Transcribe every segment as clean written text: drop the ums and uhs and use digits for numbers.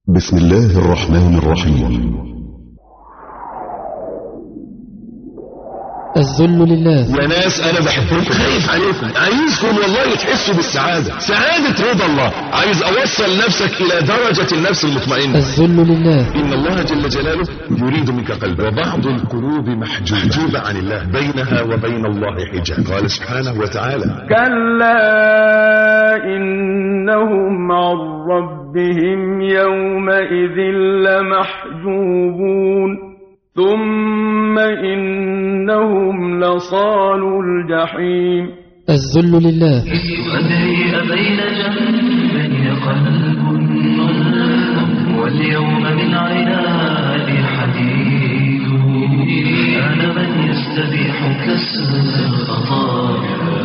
بسم الله الرحمن الرحيم. الذل لله. يا ناس انا بحبكم، خايف عليكم، عايزكم والله تحسوا بالسعادة، سعادة رضا الله. عايز اوصل نفسك الى درجة النفس المطمئنة. الذل لله. ان الله جل جلاله يريد منك قلبا، وبعض القلوب محجوبة عن الله، بينها وبين الله حجاب. قال سبحانه وتعالى: كلا إنهم عن ربهم يومئذ لمحجوبون ثم إنهم لصالوا الجحيم. الذل لله. أدري بين جنبي قلب واليوم من عنادي حديد. أنا من يستبيح كسر الخطايا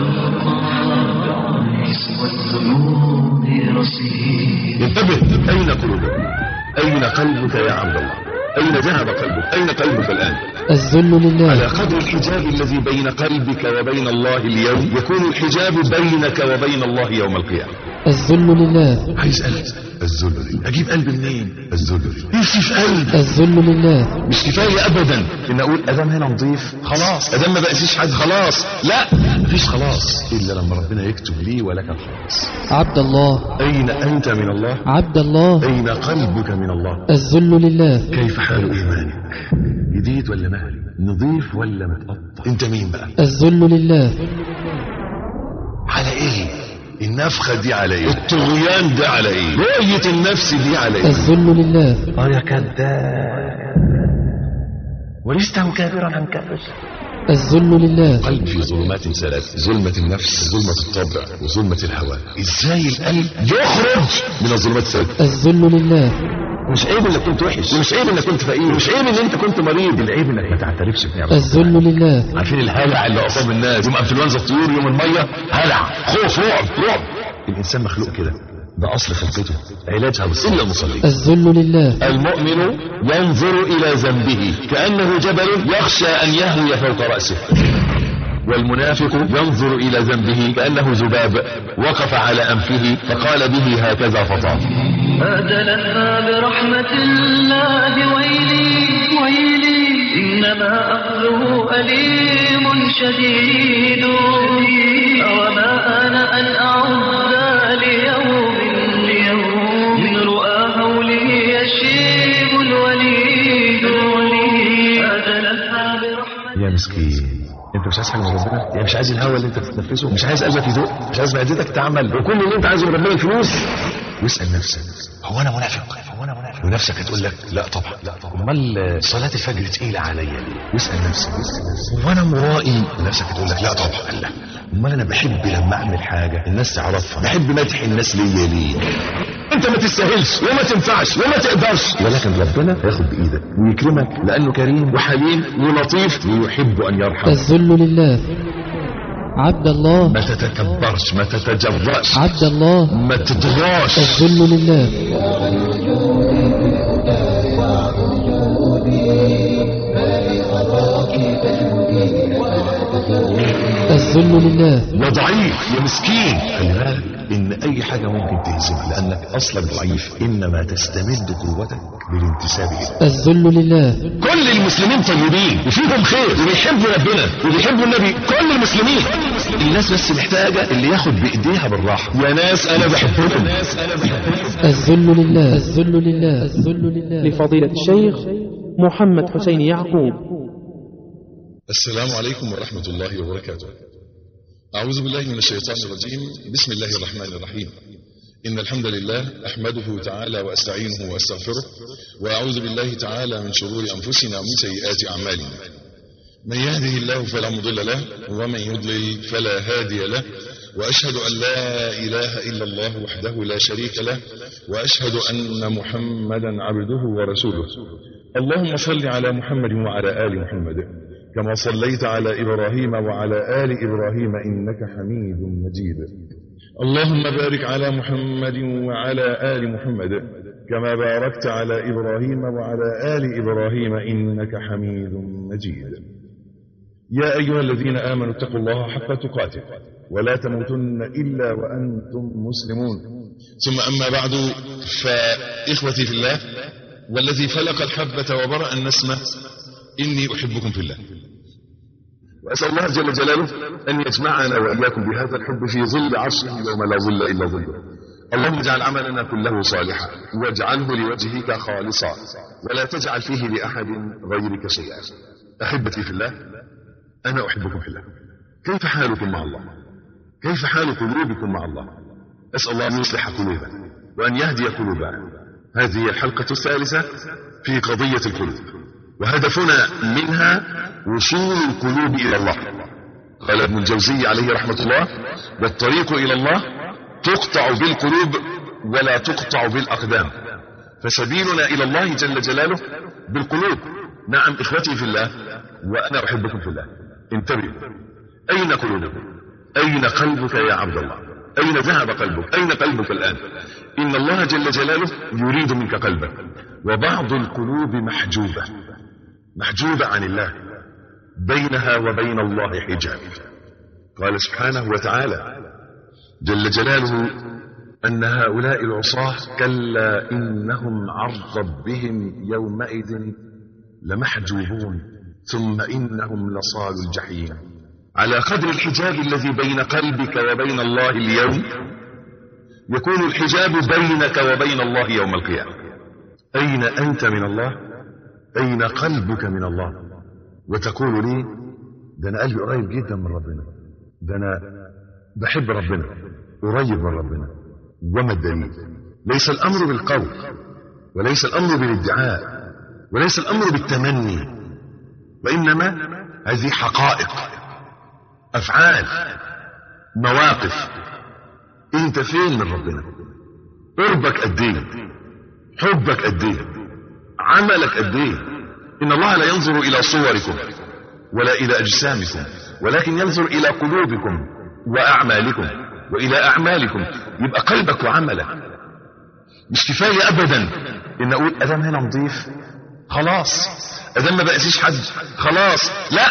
والذنوب رصيد. انتبه، أين قلوبك؟ أين قلبك يا عبد الله؟ أين ذهب قلبك؟ أين قلبك الآن؟ الذل لله. على قدر الحجاب الذي بين قلبك وبين الله اليوم يكون الحجاب بينك وبين الله يوم القيامة. الذل لله. عايز قلب، الذل لله. أجيب قلب منين؟ الذل لله. نفسي في قلب. الذل لله. مش كفاية أبدا إن أقول أدام هنا نضيف خلاص، أدام ما بقسيش حد خلاص، لا، مفيش خلاص إلا لما ربنا يكتب لي ولك الخلاص. عبد الله. أين أنت من الله؟ عبد الله. أين قلبك من الله؟ الذل لله. كيف حال إيمانك؟ جديد ولا مهري؟ نضيف ولا متقطع؟ أنت مين بقى؟ الذل لله. على إيه؟ النفخة دي على إيه؟ الطغيان ده على إيه؟ رؤية النفس دي على إيه؟ الذل لله. يا كذاب ولسته كافرا عن كافر. الذل لله. قلب في ظلمات ثلاث: ظلمة النفس، ظلمة الطبع، وظلمة الهوى. ازاي القلب يخرج من الظلمات الثلاث؟ الذل لله. مش عيب انك كنت وحش، ومش عيب انك كنت فقير، ومش عيب ان انت كنت مريض، العيب انك ما تعترفش بنعمة. الذل لله. عارفين الهلع اللي اصاب الناس يوم انفلونزا الطيور، يوم الميه، هلع، خوف، رعب. الانسان مخلوق كده، ده اصل خلقته، علاجها بالصلاه المصلين. الذل لله. المؤمن ينظر الى ذنبه كانه جبل يخشى ان يهوي فوق راسه، والمنافق ينظر إلى ذنبه كأنه ذباب وقف على أنفه فقال به هكذا فطاف. أدلتنا برحمة الله ويلي إنما أخذه أليم شديد. وما أنا أن أعد ليوم من رؤى هوله يشيب الوليد. أدلتنا برحمة. يا مسكين، انت مش عايز حاجه من ربنا؟ يعني مش عايز الهوى اللي انت بتتنفسه؟ مش عايز قلبك يدق؟ مش عايز معدتك تعمل؟ وكل اللي انت عايزه من ربنا الفلوس؟ واسال نفسك، هو انا منافق؟ ونفسك هتقول لك لا طبعا. امال صلاه الفجر تقيله عليا ليه؟ واسال نفسك، هو انا مرائي؟ ونفسك هتقول لك لا طبعا. لا، امال انا بحب لما اعمل حاجه الناس تعرفها، بحب مدح الناس ليا ليه؟ انت ما تستاهلش وما تنفعش وما تقدرش، ولكن ربنا هياخد بايدك ويكرمك لانه كريم وحليم ولطيف ويحب ان يرحم. الذل لله. عبد الله. ما تتكبرش، ما تتجرأش، عبد الله. ما تطغاش. الذل لله. الذل لله. يا ضعيف يا مسكين، خلي بالك ان اي حاجة ممكن تهزمك لانك اصلا ضعيف، انما تستمد قوتك بالانتساب اليه. الذل لله. كل المسلمين طيبين وفيهم خير وبيحبوا ربنا وبيحبوا النبي، كل المسلمين. الناس بس محتاجة اللي ياخد بايديها بالراحة. يا ناس انا بحبكم. الذل لله. الذل لله. الذل لله. لفضيلة الشيخ محمد حسين يعقوب. السلام عليكم ورحمة الله وبركاته. أعوذ بالله من الشيطان الرجيم. بسم الله الرحمن الرحيم. إن الحمد لله أحمده تعالى وأستعينه وأستغفره، وأعوذ بالله تعالى من شرور أنفسنا ومن سيئات أعمالنا. من يهده الله فلا مضل له، ومن يضلل فلا هادي له، وأشهد أن لا إله إلا الله وحده لا شريك له، وأشهد أن محمدا عبده ورسوله. اللهم صل على محمد وعلى آل محمد كما صليت على إبراهيم وعلى آل إبراهيم إنك حميد مجيد. اللهم بارك على محمد وعلى آل محمد كما باركت على إبراهيم وعلى آل إبراهيم إنك حميد مجيد. يا أيها الذين آمنوا اتقوا الله حق تقاته ولا تموتن إلا وأنتم مسلمون. ثم أما بعد، فإخوتي في الله والذي فلق الحبة وبرأ النسمة، إني أحبكم في الله، وأسأل الله جل جلاله أن يجمعنا وإياكم بهذا الحب في ظل عرشه يوم لا ظل إلا ظله. اللهم اجعل عملنا كله صالحا واجعله لوجهك خالصا ولا تجعل فيه لأحد غيرك شيئا. أحبتي في الله، أنا أحبكم في الله. كيف حالكم مع الله؟ كيف حال قلوبكم مع الله؟ أسأل الله أن يصلح قلوبنا وأن يهدي قلوبنا. هذه الحلقة الثالثة في قضية القلوب، وهدفنا منها وصول القلوب إلى الله. قال ابن الجوزي عليه رحمة الله: والطريق إلى الله تقطع بالقلوب ولا تقطع بالأقدام، فسبيلنا إلى الله جل جلاله بالقلوب. نعم إخوتي في الله، وأنا أحبكم في الله. انتبهوا، أين قلوبكم؟ أين قلبك يا عبد الله؟ أين ذهب قلبك؟ أين قلبك الآن؟ إن الله جل جلاله يريد منك قلبك، وبعض القلوب محجوبة عن الله، بينها وبين الله حجاب. قال سبحانه وتعالى جل جلاله أن هؤلاء العصاة كلا إنهم عن ربهم يومئذ لمحجوبون ثم إنهم لصال الجحيم. على قدر الحجاب الذي بين قلبك وبين الله اليوم، يكون الحجاب بينك وبين الله يوم القيامة. أين أنت من الله؟ أين قلبك من الله؟ وتقول لي: ده أنا قلبي قريب جدا من ربنا، ده أنا بحب ربنا، قريب من ربنا. وما الدليل؟ ليس الأمر بالقول، وليس الأمر بالادعاء، وليس الأمر بالتمني، وإنما هذه حقائق، أفعال، مواقف. أنت فين من ربنا؟ قربك قد ايه؟ حبك قد ايه؟ عملك قد ايه؟ إن الله لا ينظر إلى صوركم ولا إلى أجسامكم، ولكن ينظر إلى قلوبكم وأعمالكم وإلى أعمالكم. يبقى قلبك وعملك. مش كفاية أبدا إن أقول أدام هنا نضيف خلاص، أدام ما بقسيش حد خلاص. لا،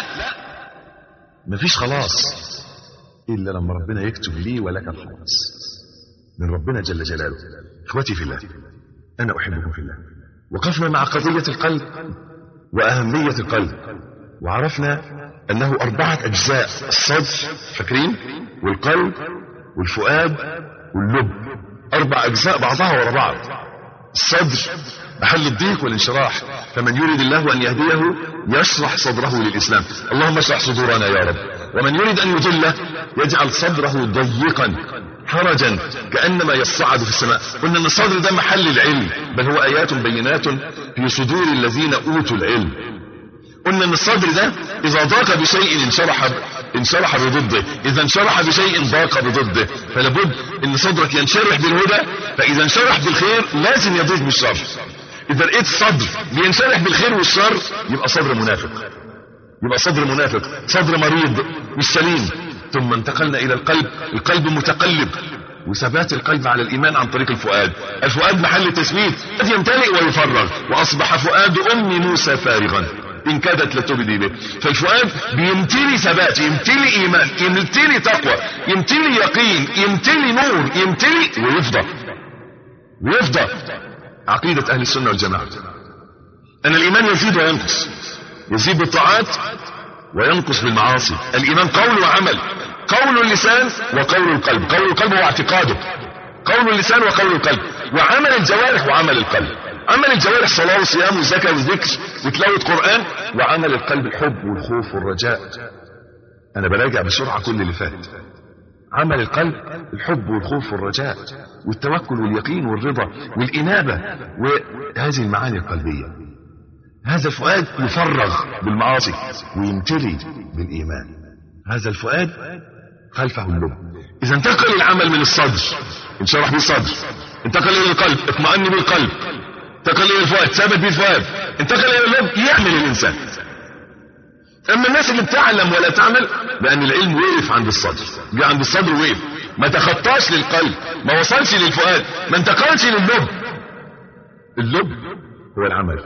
مفيش خلاص إلا لما ربنا يكتب لي ولك الخلاص من ربنا جل جلاله. إخوتي في الله، أنا أحبكم في الله. وقفنا مع قضية القلب وأهمية القلب، وعرفنا أنه 4 أجزاء: الصدر، فاكرين؟ والقلب والفؤاد واللب. 4 أجزاء بعضها ورا بعض. الصدر محل الضيق والانشراح، فمن يريد الله أن يهديه يشرح صدره للإسلام. اللهم اشرح صدورنا يا رب. ومن يريد أن يضله يجعل صدره ضيقا حرجا كأنما يصعد في السماء. قلنا أن الصدر ده محل العلم، بل هو آيات بينات في صدور الذين أوتوا العلم. قلنا أن الصدر ده إذا ضاق بشيء انشرح بضده، إذا انشرح بشيء ضاق بضده. فلابد أن صدرك ينشرح بالهدى، فإذا انشرح بالخير لازم يضيق بالشر. إذا لقيت الصدر بينشرح بالخير والشر يبقى صدر منافق، يبقى صدر منافق، صدر مريض مش سليم. ثم انتقلنا إلى القلب. القلب متقلب، وثبات القلب على الإيمان عن طريق الفؤاد. الفؤاد محل التثبيت، يمتلئ ويفرغ. وأصبح فؤاد أم موسى فارغا إن كادت لتبدي به. فالفؤاد بيمتلي ثبات، يمتلي إيمان، يمتلي تقوى، يمتلي يقين، يمتلي نور، يمتلي ويفضى. عقيدة أهل السنة والجماعة أن الإيمان يزيد وينقص، يزيد بالطاعات وينقص بالمعاصي. الإيمان قول وعمل، قول اللسان وقول القلب. قول القلب هو اعتقاده، قول اللسان وقول القلب، وعمل الجوارح وعمل القلب. عمل الجوارح صلاة وصيام وزكاة وذكر وتلاوة قرآن، وعمل القلب الحب والخوف والرجاء. أنا براجع بسرعة كل اللي فات. عمل القلب الحب والخوف والرجاء والتوكل واليقين والرضا والإنابة وهذه المعاني القلبية. هذا الفؤاد يفرغ بالمعاصي ويمتلي بالإيمان. هذا الفؤاد خلفه اللب. إذا انتقل العمل من الصدر انشرح بالصدر، انتقل إلى القلب اطمأن بالقلب، انتقل إلى الفؤاد ثابت بالفؤاد، انتقل إلى اللب يعمل الإنسان. أما الناس اللي بتعلم ولا تعمل، لأن العلم وقف عند الصدر، جاء عند الصدر وقف، ما تخطاش للقلب، ما وصلش للفؤاد، ما انتقلش لللب. اللب هو العمل.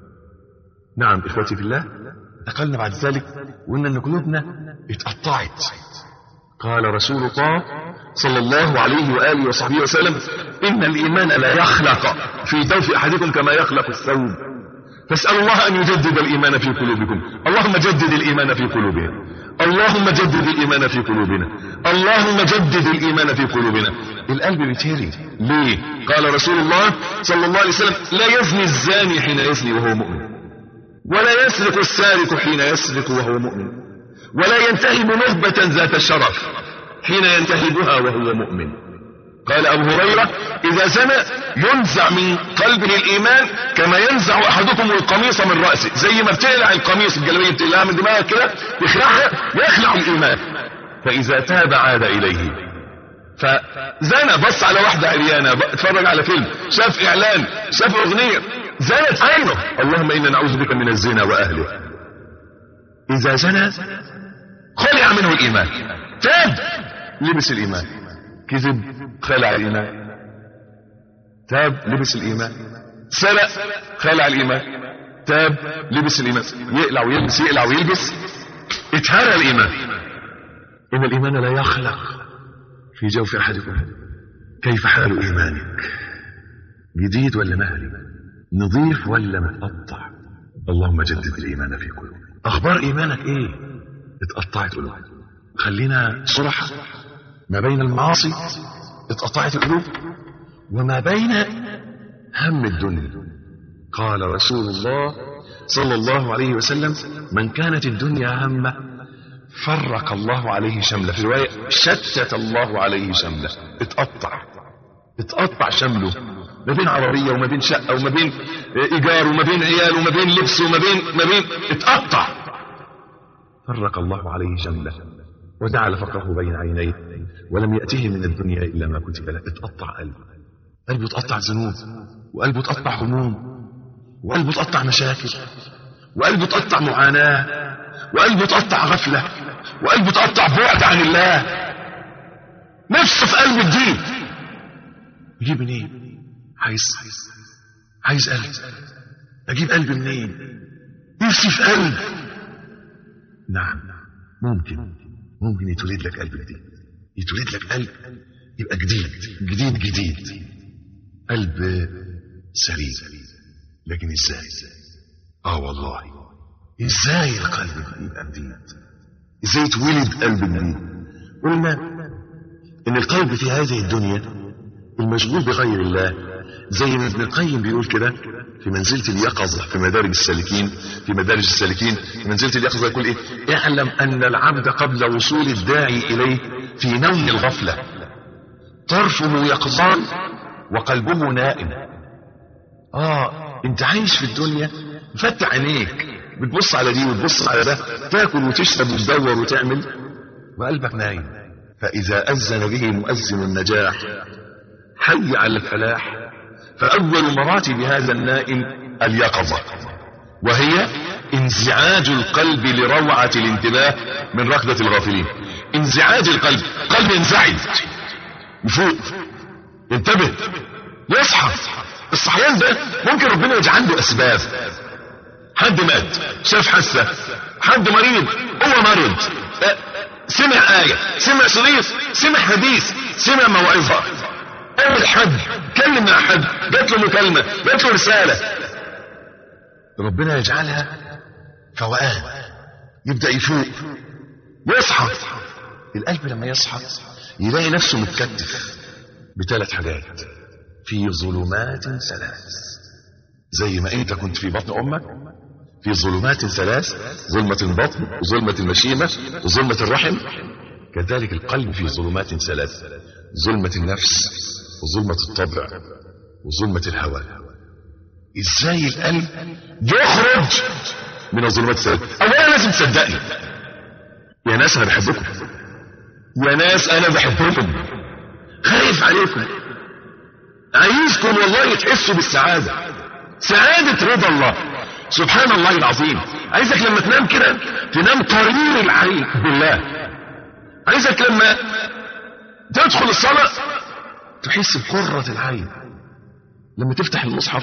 نعم إخوتي في الله، انتقلنا بعد ذلك وقلنا أن قلوبنا اتقطعت. قال رسول الله صلى الله عليه وآله وصحبه وسلم: إن الإيمان لا يخلق في جوف أحدكم كما يخلق الثوب، فاسألوا الله أن يجدد الإيمان في قلوبكم. اللهم جدد الإيمان في قلوبنا، اللهم جدد الإيمان في قلوبنا، اللهم جدد الإيمان في قلوبنا. القلب بيتهري ليه؟ قال رسول الله صلى الله عليه وسلم: لا يزني الزاني حين يزني وهو مؤمن، ولا يسرق السارق حين يسرق وهو مؤمن، ولا ينتهب نهبة ذات شرف حين ينتهبها وهو مؤمن. قال أبو هريرة: إذا زنى ينزع من قلبه الإيمان كما ينزع أحدكم القميص من رأسه، زي ما بتقلع القميص الجلابية بتقلعها من دماغك كده يخلعها، يخلع الإيمان. فإذا تاب عاد إليه. فزنى، بص على واحدة عريانة، اتفرج على فيلم، شاف إعلان، شاف أغنية، زنت عينه. اللهم إنا نعوذ بك من الزنا وأهله. إذا زنى خلع منه الإيمان، تاب، لبس الإيمان، كذب، خلع الإيمان، تاب، لبس الإيمان، سرق، خلع الإيمان، تاب، لبس الإيمان، يقلع ويلبس، يقلع ويلبس، اتهرى الإيمان. إن الإيمان لا يخلق في جوف أحدكم. كيف حال إيمانك؟ جديد ولا مهلي؟ نظيف ولا متقطع؟ اللهم جدد الإيمان في قلوبنا. أخبار إيمانك إيه؟ اتقطعت قلوب. خلينا صراحة، ما بين المعاصي اتقطعت القلوب، وما بين هم الدنيا. قال رسول الله صلى الله عليه وسلم: من كانت الدنيا همه فرق الله عليه شمله. في رواية: شتت الله عليه شمله. اتقطع شمله، ما بين عربية وما بين شقة وما بين إيجار وما بين عيال وما بين لبس وما بين اتقطع. فرق الله عليه شمله وجعل فقره بين عينيه ولم يأته من الدنيا إلا ما كتب له. اتقطع قلبه اتقطع ذنوب، وقلبه اتقطع هموم، وقلبه اتقطع مشاكل، وقلبه اتقطع معاناة، وقلبه اتقطع غفلة، وقلبه اتقطع بعد عن الله. نفسه في قلب الدين، يجيب منين؟ عايز قلب. اجيب قلب منين؟ نفسي في قلب. نعم، ممكن يتولد لك قلب جديد، يتولد لك قلب يبقى جديد، قلب سليم. لكن ازاي؟ والله ازاي القلب يبقى جديد؟ ازاي يتولد قلب جديد؟ قلنا ان القلب في هذه الدنيا المشغول بغير الله، زي ما ابن القيم بيقول كده في منزلة اليقظة في مدارج السالكين، في منزلة اليقظة يقول ايه؟ اعلم ان العبد قبل وصول الداعي اليه في نوم الغفلة، طرفه يقظان وقلبه نائم. انت عايش في الدنيا مفتح عينيك، بتبص على دي وتبص على ده، تاكل وتشرب وتدور وتعمل، وقلبك نايم. فاذا اذن به مؤذن النجاح حي على الفلاح، فأول مراتب هذا النائم اليقظة، وهي انزعاج القلب لروعة الانتباه من ركضة الغافلين. انزعاج القلب، قلب ينزعج، يفوق، ينتبه، يصحى. الصحيان ده ممكن ربنا يجعل له أسباب. حد مات، شاف حاسة، حد مريض، هو مرض، سمع آية، سمع شريط، سمع حديث، سمع موعظة، قابل حد، كلم مع حد، جات له مكالمة، جات له رسالة، ربنا يجعلها فوقان، يبدأ يفوق، يصحى. القلب لما يصحى يلاقي نفسه متكتف بثلاث حاجات في ظلمات ثلاث. زي ما انت كنت في بطن امك في ظلمات ثلاث، ظلمة البطن وظلمة المشيمة وظلمة الرحم، كذلك القلب في ظلمات ثلاث، ظلمة النفس وظلمة الطبع وظلمة الهوى. ازاي القلب يخرج من الظلمات الثلاث؟ اولا لازم تصدقني يا ناس، انا بحبكم، يا ناس انا بحبكم، خايف عليكم، عايزكم والله تحسوا بالسعادة، سعادة رضا الله سبحان الله العظيم. عايزك لما تنام كده تنام قرير العين بالله. عايزك لما تدخل الصلاة تحس بقرة العين، لما تفتح المصحف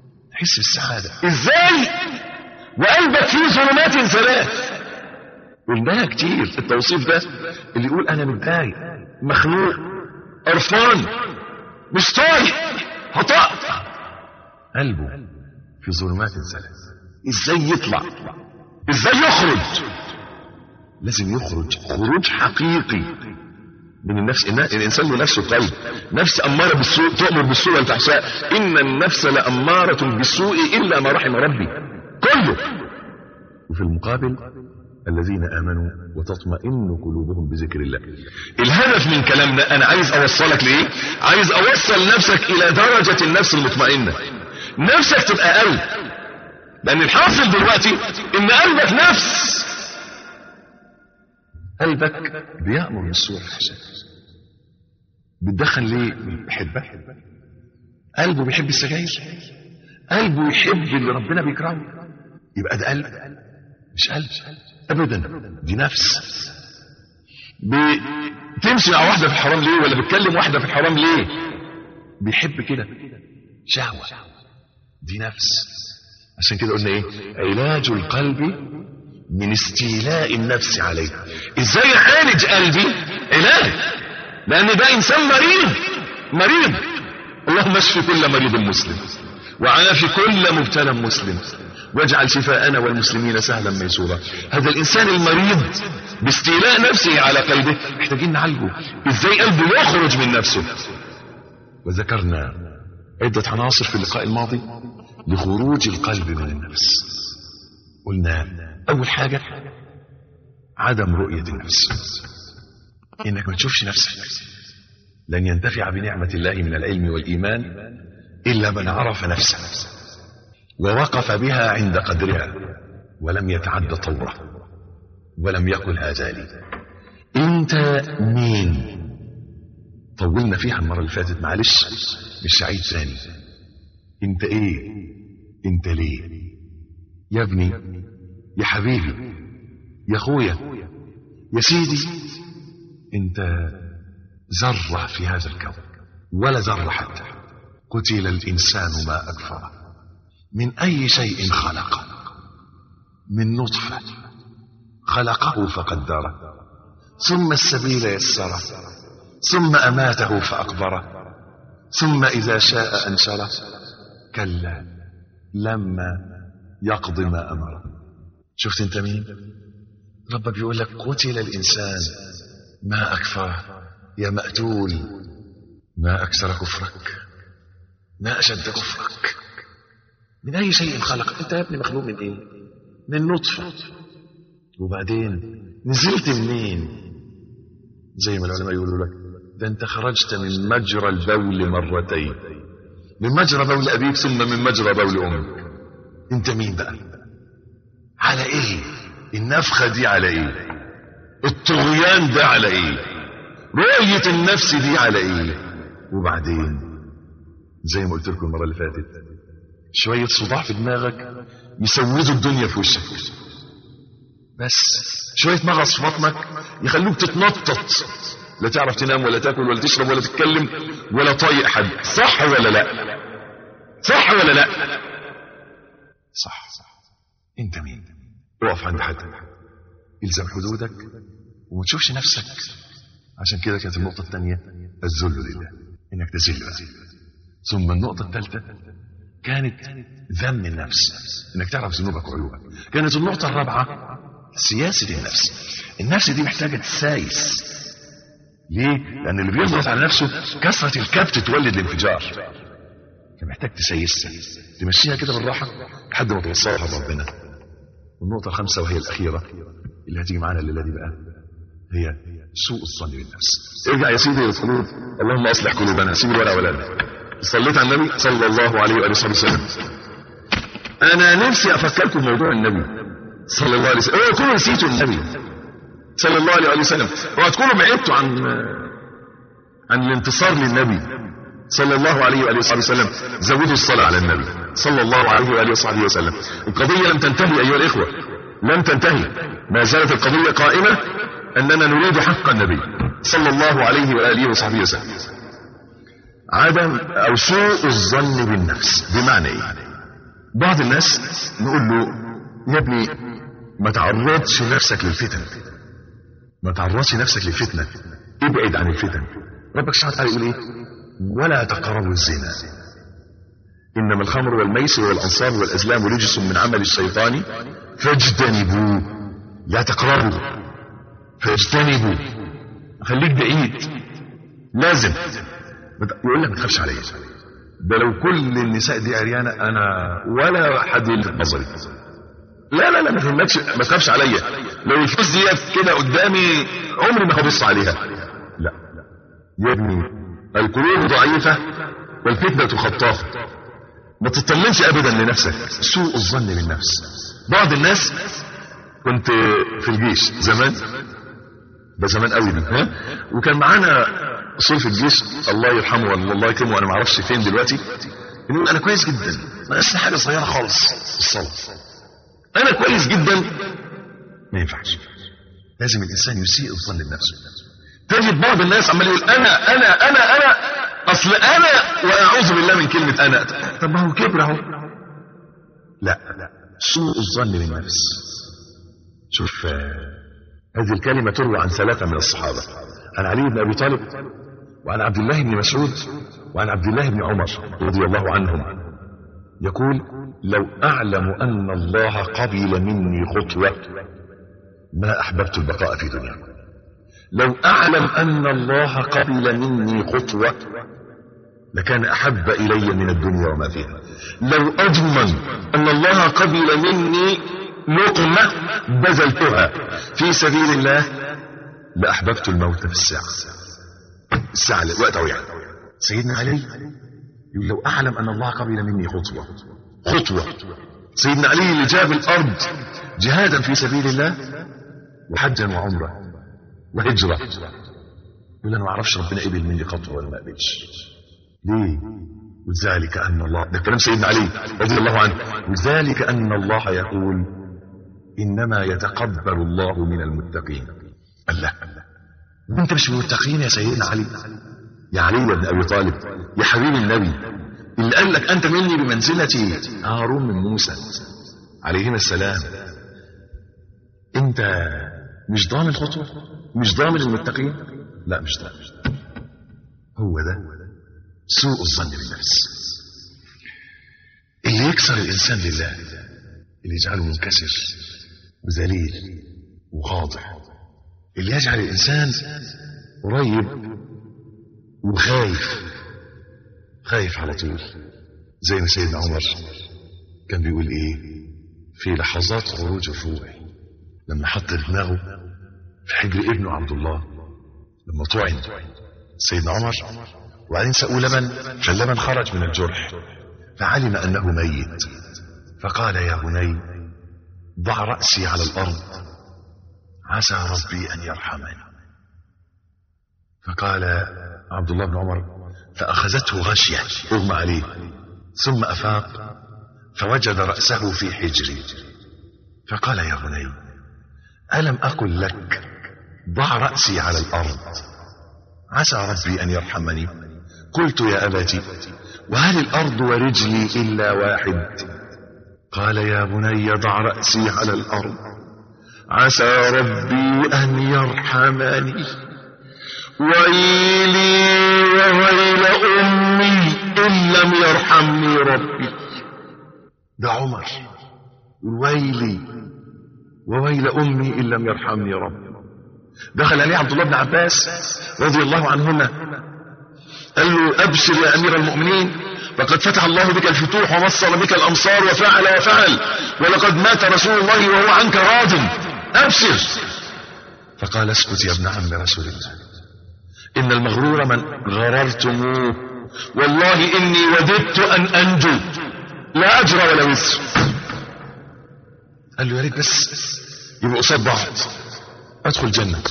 تحس بالسعادة. ازاي وقلبك فيه ظلمات ثلاث؟ قلناها كتير. التوصيف ده اللي يقول انا متضايق مخنوق قرفان مش طايق هطأ، قلبه في ظلمات ثلاث. ازاي يطلع؟ ازاي يخرج؟ لازم يخرج خروج حقيقي من النفس. الانسان له نفسه قلب، نفس اماره بالسوء تؤمر بالسوء والفحشاء، ان النفس لاماره بالسوء الا ما رحم ربي كله. وفي المقابل الذين امنوا وتطمئن قلوبهم بذكر الله. الهدف من كلامنا انا عايز اوصلك لايه؟ عايز اوصل نفسك الى درجه النفس المطمئنه. نفسك تبقى قلب، لان الحاصل دلوقتي ان قلبك نفس. قلبك بيأمر بالسوء والفحشاء. بتدخن ليه؟ بيحبك. قلبه بيحب السجاير، قلبه يحب اللي ربنا بيكرهه، يبقى ده قلب مش قلب ابدا، دي نفس. بتمشي مع واحده في الحرام ليه؟ ولا بتكلم واحده في الحرام ليه؟ بيحب كده، شهوه، دي نفس. عشان كده قلنا ايه؟ علاج القلب من استيلاء النفس عليه. ازاي اعالج قلبي؟ علاج، لان ده انسان مريض. اللهم اشف كل مريض مسلم وعافي كل مبتلى مسلم واجعل شفاءنا والمسلمين سهلا ميسورا. هذا الانسان المريض باستيلاء نفسه على قلبه محتاجين نعالجه. ازاي قلبه يخرج من نفسه؟ وذكرنا عدة عناصر في اللقاء الماضي لخروج القلب من النفس. قلنا اول حاجة عدم رؤية النفس، انك ما تشوفش نفسك. لن ينتفع بنعمة الله من العلم والإيمان إلا من عرف نفسه ووقف بها عند قدرها ولم يتعد طوره ولم يقل هذا لي. انت مين؟ طولنا فيها المرة اللي فاتت، معلش مش هعيد ثاني. انت ايه؟ انت ليه؟ يا ابني، يا حبيبي، يا اخويا، يا سيدي، انت ذرة في هذا الكون ولا ذرة حتى. قتل الإنسان ما أكفره، من أي شيء خلقه؟ من نطفة خلقه فقدره، ثم السبيل يسره، ثم أماته فأقبره، ثم إذا شاء أنشره. كلا لما يقض ما أمره. شفت انت مين؟ ربك بيقول لك قتل الإنسان ما أكفره. يا مقتول، ما أكثر كفرك، ما أشد كفرك. من أي شيء خلق؟ أنت يا ابني مخلوق من إيه؟ من نطفة. وبعدين نزلت منين؟ زي ما العلماء يقولوا لك ده أنت خرجت من مجرى البول مرتين، من مجرى بول أبيك ثم من مجرى بول أمك. أنت مين بقى؟ على إيه؟ النفخة دي على إيه؟ الطغيان ده على إيه؟ رؤية النفس دي على ايه؟ وبعدين زي ما قلت لكم المرة اللي فاتت، شوية صداع في دماغك يسودوا الدنيا في وشك، بس شوية مغص في بطنك يخلوك تتنطط، لا تعرف تنام ولا تاكل ولا تشرب ولا تتكلم ولا طايق حد. صح ولا لا؟ صح ولا لا؟ صح. انت مين؟ اقف عند حد، الزم حدودك وما تشوفش نفسك. عشان كده كانت النقطة الثانية الذل لله، انك تذل. ثم النقطة الثالثة كانت ذم النفس، انك تعرف ذنوبك وعيوبك. كانت النقطة الرابعة سياسة النفس. النفس دي محتاجة تسايس. ليه؟ لان اللي بيضغط على نفسه كثرة الكبت تولد الانفجار، فمحتاج تسايسها، تمشيها كده بالراحة لحد ما توصلها لربنا. والنقطة الخامسة وهي الأخيرة اللي هتيجي معانا الليلة دي بقى هي سوء الظن بالنفس. ارجع يا سيدي للقلوب. اللهم اصلح قلوبنا. سيب الورقه ولا صليت على النبي صلى الله عليه واله وسلم. انا نفسي افكركم بموضوع النبي صلى الله عليه وسلم. اوعوا تكونوا نسيتوا النبي صلى الله عليه واله وسلم، اوعوا تكونوا بعدتوا عن الانتصار للنبي صلى الله عليه واله وسلم. زودوا الصلاه على النبي صلى الله عليه واله وصحبه وسلم. القضيه لم تنتهي ايها الاخوه، لم تنتهي، ما زالت القضيه قائمه، أننا نريد حق النبي صلى الله عليه وآله وصحبه وسلم. عدم أو سوء الظن بالنفس. بمعنى إيه؟ بعض الناس نقول له يا ابني ما تعرضش نفسك للفتن، ما تعرضش نفسك للفتنة، ابعد عن الفتن. ربك سبحانه وتعالى يقول ايه؟ ولا تقربوا الزنا انما الخمر والميسر والانصاب والازلام رجس من عمل الشيطان فاجتنبوه. لا تقربوا، فاجتنبوا، خليك بعيد. لازم يقول لك ما تخافش عليا، ده لو كل النساء دي عريانه انا ولا حد يلفت نظري. لا لا لا، ما تخافش عليا، لو الفلوس ديت كده قدامي عمري ما هبص عليها. لا يا ابني، القلوب ضعيفه والفتنه خطافه. ما تطمنش ابدا لنفسك، سوء الظن بالنفس. بعض الناس، كنت في الجيش زمان، ده زمان قوي دي، وكان معانا اصول في الجيش الله يرحمه ولا الله يكرمه انا ما اعرفش فين دلوقتي، يقول انا كويس جدا، ناقصني حاجه صغيره خالص، الصلاه. انا كويس جدا. ما ينفعش، لازم الانسان يسيء الظن بنفسه. تجد بعض الناس عمال يقول انا اصل انا، واعوذ بالله من كلمه انا. طب ما هو كبر اهو. لا، سوء الظن بالنفس. شوف، هذه الكلمه تروى عن 3 من الصحابه، عن علي بن ابي طالب، وعن عبد الله بن مسعود، وعن عبد الله بن عمر رضي الله عنهم. يقول: لو اعلم ان الله قبل مني خطوه ما احببت البقاء في دنياكم. لو اعلم ان الله قبل مني خطوه لكان احب الي من الدنيا وما فيها. لو اضمن ان الله قبل مني لقمه بذلتها في سبيل الله لاحببت الموت في الساعه الوقت او يعني. سيدنا علي يقول: لو اعلم ان الله قبل مني خطوه. سيدنا علي اللي جاب الارض جهادا في سبيل الله وحجا وعمره وهجره، يقول: انا ما اعرفش ربنا قبل مني خطوه ولا ما قبلش. ليه؟ وذلك ان الله، ده كلام سيدنا علي رضي الله عنه، وذلك ان الله يقول: انما يتقبل الله من المتقين. الله، انت مش من المتقين يا سيدنا علي، يا علي بن ابي طالب، يا حبيب النبي، اللي قال لك انت مني بمنزلة هارون من موسى عليهما السلام. انت مش ضامن الخطوة؟ مش ضامن المتقين؟ لا مش ضامن. هو ده سوء الظن بالنفس اللي يكسر الانسان لله، اللي يجعله منكسر وذليل وخاضع، اللي يجعل الانسان قريب وخايف على طول. زي ما سيدنا عمر كان بيقول ايه في لحظات خروج الروح، لما حط دماغه في حجر ابنه عبد الله لما طعن سيدنا عمر، وبعدين سقوا لبن، فاللبن خرج من الجرح فعلم انه ميت، فقال: يا بني ضع رأسي على الارض عسى ربي ان يرحمني. فقال عبد الله بن عمر: فاخذته غشية، اغمى عليه، ثم افاق فوجد رأسه في حجري، فقال: يا بني ألم أقل لك ضع رأسي على الأرض عسى ربي أن يرحمني؟ قلت: يا أبتي وهل الأرض ورجلي إلا واحد؟ قال: يا بني ضع رأسي على الأرض عسى ربي أن يرحمني، ويلي وويل أمي إن لم يرحمني ربي. ده عمر، ويلي وويل أمي إن لم يرحمني ربي. دخل عليه عبد الله بن عباس رضي الله عنهما، قال له: أبشر يا أمير المؤمنين، فقد فتح الله بك الفتوح ومصر بك الأمصار وفعل ولقد مات رسول الله وهو عنك راض، أبشر. فقال: اسكت يا ابن عم رسول الله، إن المغرور من غررتموه، والله إني وددت أن أنجو لا أجر ولا وزر. قال له: يا ريت بس يبقوا قصاد بعض أدخل جنة،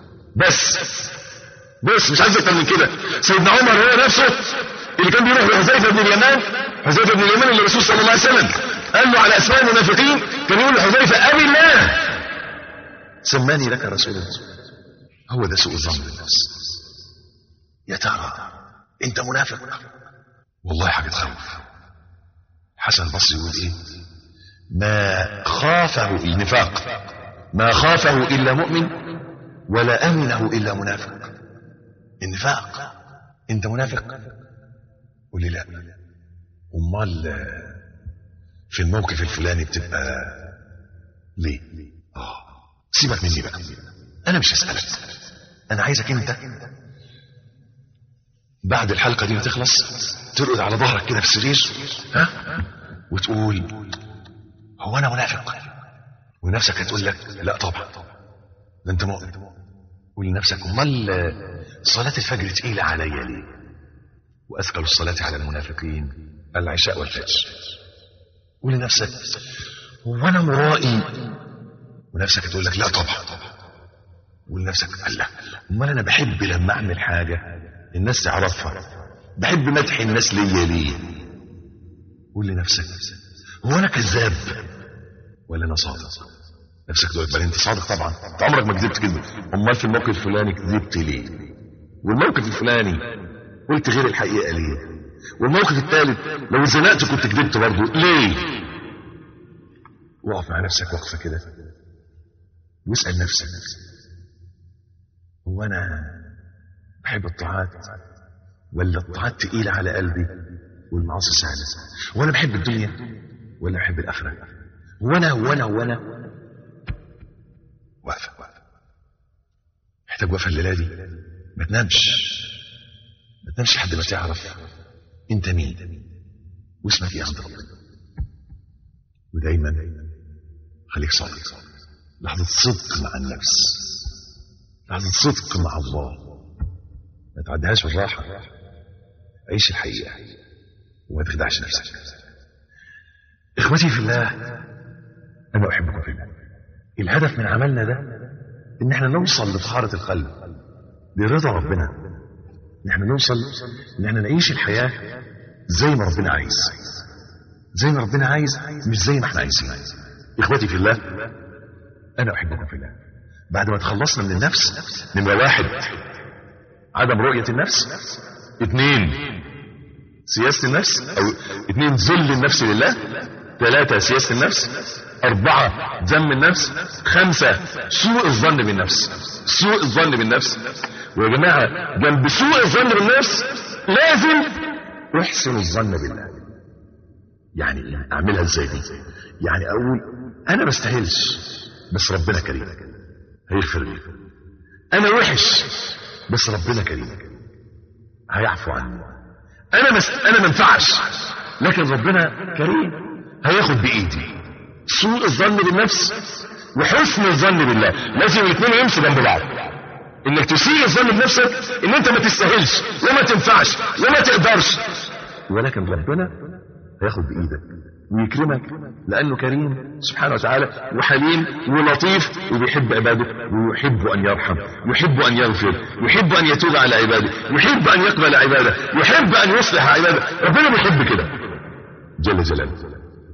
بس مش عايز أكتر من كده. سيدنا عمر هو نفسه اللي كان بيروح لحذيفة بن اليمان، اللي الرسول صلى الله عليه وسلم قال له على أسماء المنافقين، كان يقول لحذيفة: أبي الله سماني لك رسول الله. هو ده سوء الظن بالنفس. يا ترى انت منافق؟ والله حاجة تخوف. حسن البصري يقول ايه: ما خافه النفاق، ما خافه إلا مؤمن ولا أمنه إلا منافق. النفاق، أنت منافق؟ قول لي لا. أمال في الموقف الفلاني بتبقى ليه؟ سيبك مني بقى، أنا مش هسألك، أنا عايزك أنت بعد الحلقة دي ما تخلص ترقد على ظهرك كده في السرير وتقول هو أنا منافق؟ ونفسك هتقول لك لا طبعا ده أنت مؤمن. قول لنفسك أمال صلاة الفجر تقيلة عليا ليه؟ وأثقل الصلاة على المنافقين العشاء والفجر. قول لنفسك هو أنا مرائي؟ ونفسك تقول لك لا طبعا. قول لنفسك الله، أمال أنا بحب لما أعمل حاجة الناس تعرفها، بحب مدح الناس ليا ليه؟ قول لنفسك هو أنا كذاب ولا أنا صادق؟ نفسك تقول بل أنت صادق طبعا، أنت عمرك ما كذبت كذب. أمال في الموقف الفلاني كذبت ليه؟ والموقف الفلاني قلت غير الحقيقة ليه؟ والموقف الثالث لو زنقت كنت كذبت برضه ليه؟ وقف مع نفسك وقفة كده واسأل نفسك هو أنا بحب الطاعات ولا الطاعات تقيلة على قلبي والمعاصي سهلة؟ وأنا بحب الدنيا ولا بحب الآخرة؟ وأنا وقفة محتاج وقفة الليلة دي. ما تنامش لحد ما تعرف انت مين واسمك ايه عند ربنا. ودايما خليك صادق، لحظة صدق مع النفس، لحظة صدق مع الله، ما تعديهاش بالراحة، عيش الحقيقة وما تخدعش نفسك. اخوتي في الله، انا احبكم في الله. الهدف من عملنا ده ان احنا نوصل لطهارة القلب، لرضا ربنا، ان احنا نوصل ان احنا نعيش الحياة زي ما ربنا عايز، زي ما ربنا عايز مش زي ما احنا عايزين. اخوتي في الله، انا احبكم في الله. بعد ما تخلصنا من النفس، نمرة 1 عدم رؤية النفس، 2 سياسة النفس، او 2 ذل النفس لله، 3 سياسة النفس، 4 ذم النفس، 5 سوء الظن بالنفس. سوء الظن بالنفس. ويا جماعة جنب سوء الظن بالنفس لازم احسن الظن بالله. يعني اعملها ازاي دي؟ يعني اقول انا ما استاهلش بس ربنا كريم هيغفر لي، انا وحش بس ربنا كريم هيعفو عني، انا ما ينفعش لكن ربنا كريم هياخد بايدي. سوء الظن بالنفس وحسن الظن بالله لازم الاثنين يمشوا جنب بعض. انك تسيء الظن بنفسك ان انت ما تستاهلش وما تنفعش وما تقدرش، ولكن ربنا هياخد بايدك ويكرمك لانه كريم سبحانه وتعالى وحليم ولطيف وبيحب عباده ويحب ان يرحم، يحب ان يغفر، يحب ان يتوب على عباده، يحب ان يقبل عباده، يحب ان يصلح عباده. ربنا بيحب كده جل جلاله.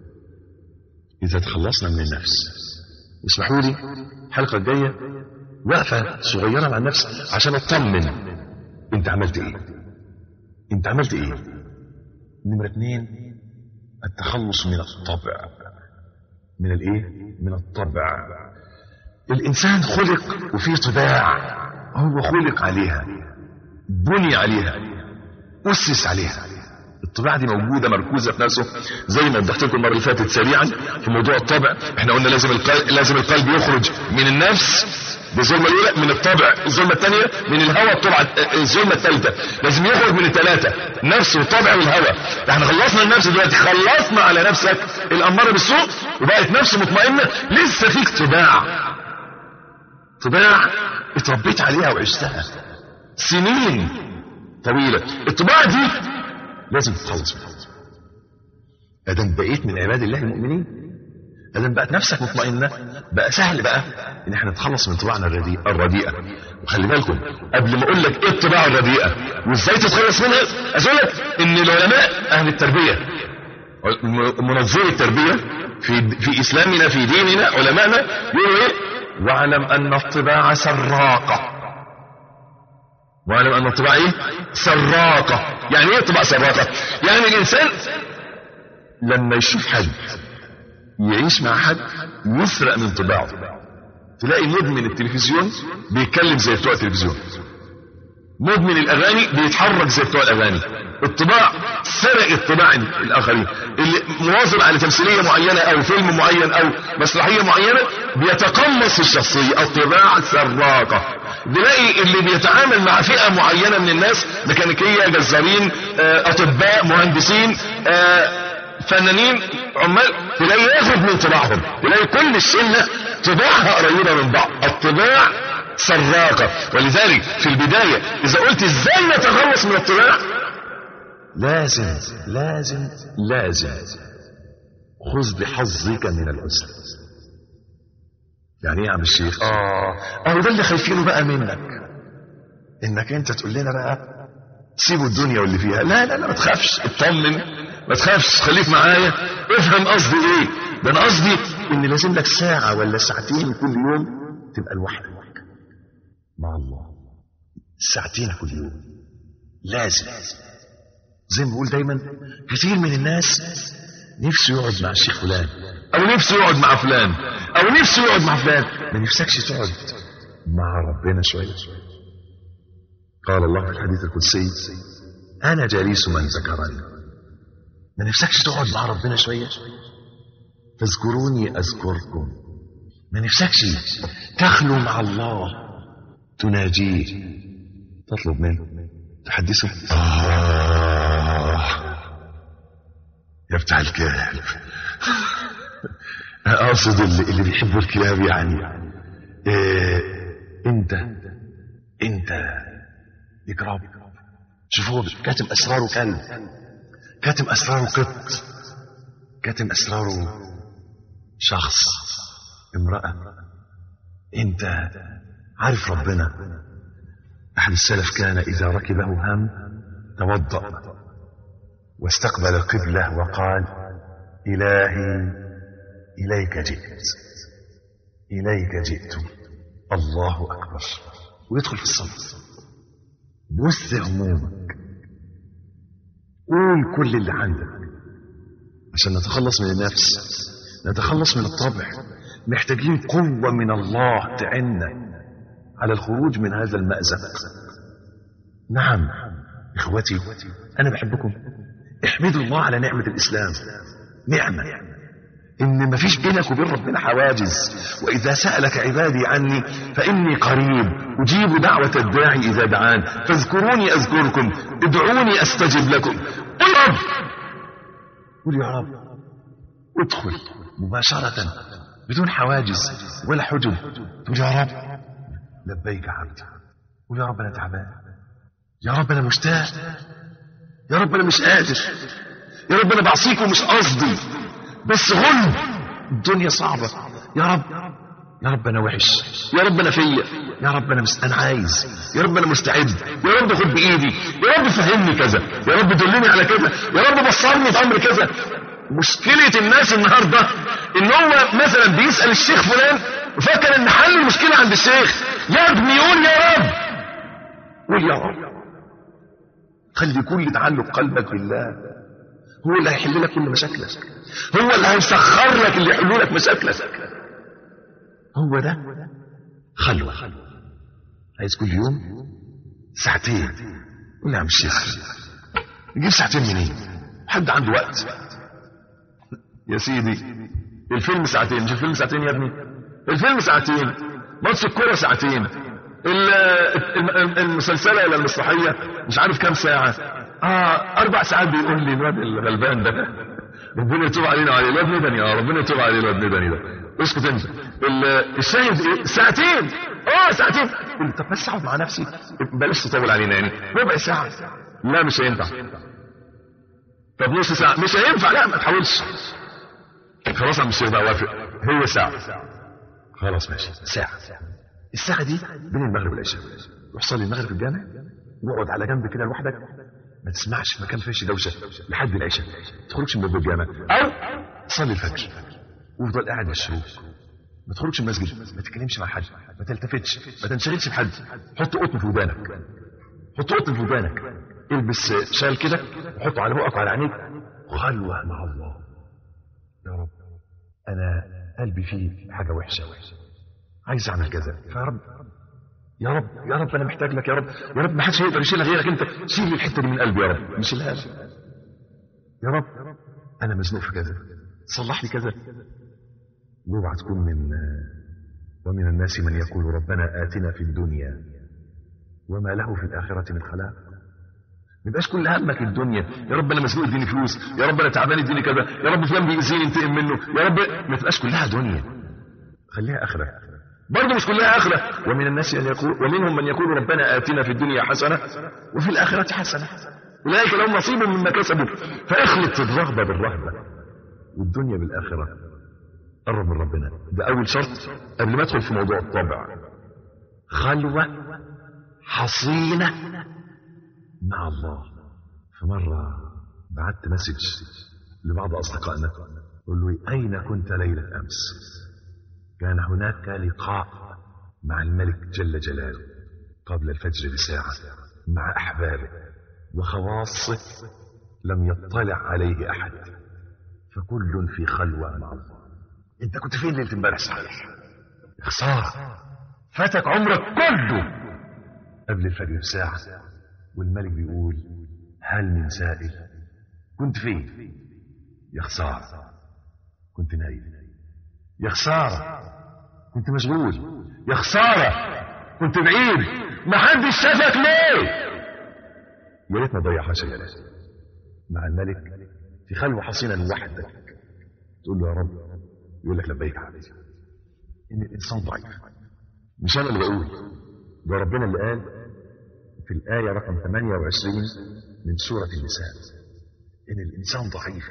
اذا تخلصنا من النفس، اسمحوا لي الحلقه الجايه وقفه صغيره مع النفس عشان اطمن انت عملت ايه، انت عملت ايه. نمره 2 التخلص من الطبع. من الايه؟ من الطبع. الانسان خلق وفيه طباع، هو خلق عليها، بني عليها، اسس عليها. الطباع دي موجوده مركوزه في نفسه، زي ما وضحت لكم المره اللي فاتت سريعا في موضوع الطبع. احنا قلنا لازم القلب يخرج من النفس بالظلمه الاولى، من الطبع الظلمه الثانيه، من الهوى الظلمه الثالثه. لازم يخرج من الثلاثه، نفس والطبع والهوى. احنا خلصنا النفس دلوقتي، خلصنا على نفسك الاماره بالسوء وبقت نفس مطمئنه. لسه فيك طباع اتربيت عليها وعشتها سنين طويله. الطباع دي لازم تتخلص منها. ادم بقيت من عباد الله المؤمنين، ادم بقت نفسك مطمئنه، بقى سهل بقى ان احنا نتخلص من طباعنا الرديئه. وخلي بالكم قبل ما اقول لك ايه الطباع الرديئه وازاي تتخلص منها، اقول لك ان العلماء اهل التربيه، منظري التربيه في اسلامنا في ديننا، علماءنا يقولوا ايه؟ واعلم ان الطباع سراقه. واعلم ان الطباع ايه؟ سراقه. يعني ايه الطباع سراقه؟ يعني الانسان لما يشوف حد يعيش مع حد يسرق من طباعه. تلاقي مدمن التلفزيون بيتكلم زي بتوع التلفزيون، مدمن الاغاني بيتحرك زي بتوع الاغاني. الطباع سرق طباع الاخرين. اللي مواظب على تمثيليه معينه او فيلم معين او مسرحيه معينه بيتقمص الشخصيه. الطباع سراقه. تلاقي اللي بيتعامل مع فئه معينه من الناس، ميكانيكيه، جزارين، اطباء، مهندسين، فنانين، عمال، تلاقي ياخد من طباعهم. تلاقي كل الشله طباعها قريبه من بعض. الطباع سراقه. ولذلك في البدايه اذا قلت ازاي نتخلص من الطباع، لازم لازم لازم خذ بحظك من الحسن. يعني ايه يا عم الشيخ؟ اهو ده اللي خايفينه بقى منك، انك انت تقول لنا بقى سيبوا الدنيا واللي فيها. لا لا لا، ما تخافش، اطمن، ما تخافش، خليك معايا، افهم قصدي ايه. ده انا قصدي ان لازم لك ساعة ولا ساعتين كل يوم تبقى لوحدك مع الله. ساعتين كل يوم لازم. زي ما بقول دايما، كثير من الناس نفسه يقعد مع الشيخ فلان، او نفسه يقعد مع فلان، او نفسه يقعد مع فلان، ما نفسكش تقعد مع ربنا شوية. قال الله في الحديث القدسي: انا جالس من ذكرني. ما نفسكش تقعد مع ربنا شوية؟ فاذكروني اذكركم. ما نفسكش تخلو مع الله، تناجيه، تطلب منه، تحدثه؟ يا بتاع الكلاب. اقصد اللي بيحبوا الكلاب يعني. انت اقرب. شوف، هو كاتم اسراره كلب، كاتم اسراره قط، كاتم اسراره شخص، امرأة. انت عارف ربنا. احد السلف كان اذا ركبه هم توضأ واستقبل القبلة وقال: إلهي إليك جئت، إليك جئت، الله أكبر. ويدخل في الصلاة. بث همومك، قول كل اللي عندك عشان نتخلص من النفس، نتخلص من الطبع. محتاجين قوة من الله تعنا على الخروج من هذا المأزق. نعم إخوتي، أنا بحبكم. احمدوا الله على نعمة الإسلام، نعمة إن ما فيش بينك وبين ربنا حواجز. وإذا سألك عبادي عني فإني قريب أجيب دعوة الداعي إذا دعان، فاذكروني أذكركم، ادعوني أستجب لكم. قل يا رب، قل يا رب، ادخل مباشرة بدون حواجز ولا حجب. قل يا رب لبيك عبدي. قل يا رب أنا تعبان، يا رب أنا مشتاق، يا رب أنا مش قادر، يا رب أنا بعصيك ومش قصدي، بس غلب الدنيا صعبة. يا رب، يا رب أنا وحش، يا رب أنا فيا، يا رب أنا عايز، يا رب أنا مستعد، يا رب خد بإيدي، يا رب فهمني كذا، يا رب دلني على كذا، يا رب بصرني في أمر كذا. مشكلة الناس النهاردة إن هو مثلا بيسأل الشيخ فلان وفكر إن حل المشكلة عند الشيخ. يا ابني قول يا رب، قول يا رب. خلي كل تعلق قلبك بالله، هو اللي هيحل لك كل مشاكلك، هو اللي هيسخر لك اللي يحل لك مشاكلك. هو ده خلوة. عايز كل يوم ساعتين. قول يا عم الشيخ نجيب ساعتين منين؟ حد عنده وقت؟ يا سيدي الفيلم ساعتين. مش الفيلم ساعتين يا ابني؟ الفيلم ساعتين، ماتش الكرة ساعتين، المسلسلة ولا المسرحية مش عارف كام ساعة. 4 ساعات. بيقول لي الواد الغلبان ده ربنا يتوب علينا وعليه الواد ندني. ربنا يتوب عليه الواد ندني ده. اسكت انت. الشاهد ايه؟ ساعتين. ساعتين. طب بس اقعد مع نفسي، بلاش تطول علينا يعني. ربع ساعة. لا مش هينفع. طب نص ساعة. مش هينفع. لا ما تحاولش. خلاص عم الشيخ بقى وافق، هي ساعة. خلاص ماشي ساعة. الساعة دي بين المغرب والعشاء. روح صلي المغرب في الجامع واقعد على جنب كده لوحدك، ما تسمعش مكان فيش دوشة لحد العشاء. ما تخرجش من باب الجامع، او صلي الفجر وافضل قاعد بالشروق. ما تخرجش من المسجد، ما تتكلمش مع حد، ما تلتفتش، ما تنشغلش بحد. حط قطن في ودانك، حط قطن في ودانك، البس شال كده وحطه على بقك وعلى عينيك. خلوة مع الله. يا رب انا قلبي فيه حاجه وحشه، عايز اعمل كذا، فيا رب يا رب يا رب انا محتاج لك يا رب، يا رب ما حدش هيقدر يشيلها غيرك انت، شيل الحته دي من قلبي يا رب، مش شيلها يا رب، انا مزنوق في كذا، صلح لي كذا. واوعى تكون ومن الناس من يقول ربنا آتنا في الدنيا وما له في الآخرة من خلاق. ما يبقاش كل همك الدنيا، يا رب انا مزنوق اديني فلوس، يا رب انا تعبان اديني كذا، يا رب فلان بيأذيني انتقم منه، يا رب. ما تبقاش كلها دنيا، خليها آخرة. برضه مش كلها آخرة. ومن الناس ومنهم من يقول ربنا آتنا في الدنيا حسنة وفي الآخرة حسنة، أولئك لهم نصيب مما كسبوا. فاخلط الرغبة بالرهبة والدنيا بالآخرة، قرب من ربنا. ده أول شرط قبل ما أدخل في موضوع الطبع. خلوة حصينة مع الله. فمرة بعت مسج لبعض أصدقائنا قل له أين كنت ليلة أمس؟ كان هناك لقاء مع الملك جل جلاله قبل الفجر بساعة مع أحبابه وخواصه لم يطلع عليه أحد، فكل في خلوة مع الله. انت كنت فين ليلة امبارح صحيح؟ خسارة، فاتك عمرك كله قبل الفجر بساعة، والملك بيقول هل من سائل؟ كنت فين؟ يا خسارة كنت نايم، يا خسارة كنت مشغول، يا خسارة كنت بعيد، ما حدش شافك ليه؟ يا ريت ما تضيعهاش يا ريت مع الملك في خلوة حصينة لوحدك، تقول له يا رب، يقول لك لبيك عبدي. ان الانسان ضعيف، مش انا اللي بقول، ده ربنا اللي قال في الآية رقم 28 من سورة النساء ان الانسان ضعيف،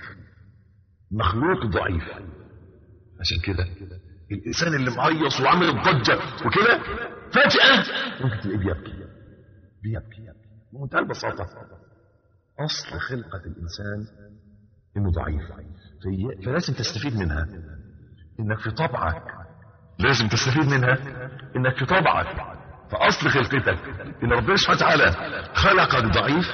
مخلوق ضعيف. عشان كده الانسان اللي معيص وعامل الضجة وكده فجأة ممكن تلاقيه بيبكي بمنتهى البساطة. اصل خلقة الانسان انه ضعيف، فلازم تستفيد منها انك في طبعك، لازم تستفيد منها انك في طبعك، فاصل خلقتك ان ربنا سبحانه وتعالى خلقك ضعيف،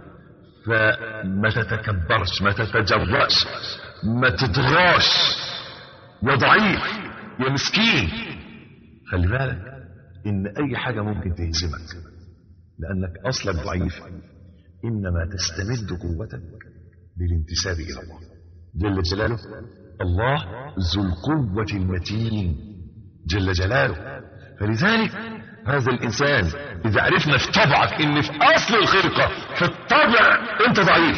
فما تتكبرش، ما تتجرأش، ما تطغاش، يا ضعيف يا مسكين. خلي بالك ان اي حاجة ممكن تهزمك لانك اصلك ضعيف، انما تستمد قوتك بالانتساب الى الله جل جلاله. الله ذو القوة المتين جل جلاله. فلذلك هذا الإنسان إذا عرفنا في طبعك إن في أصل الخلقة في الطبع أنت ضعيف،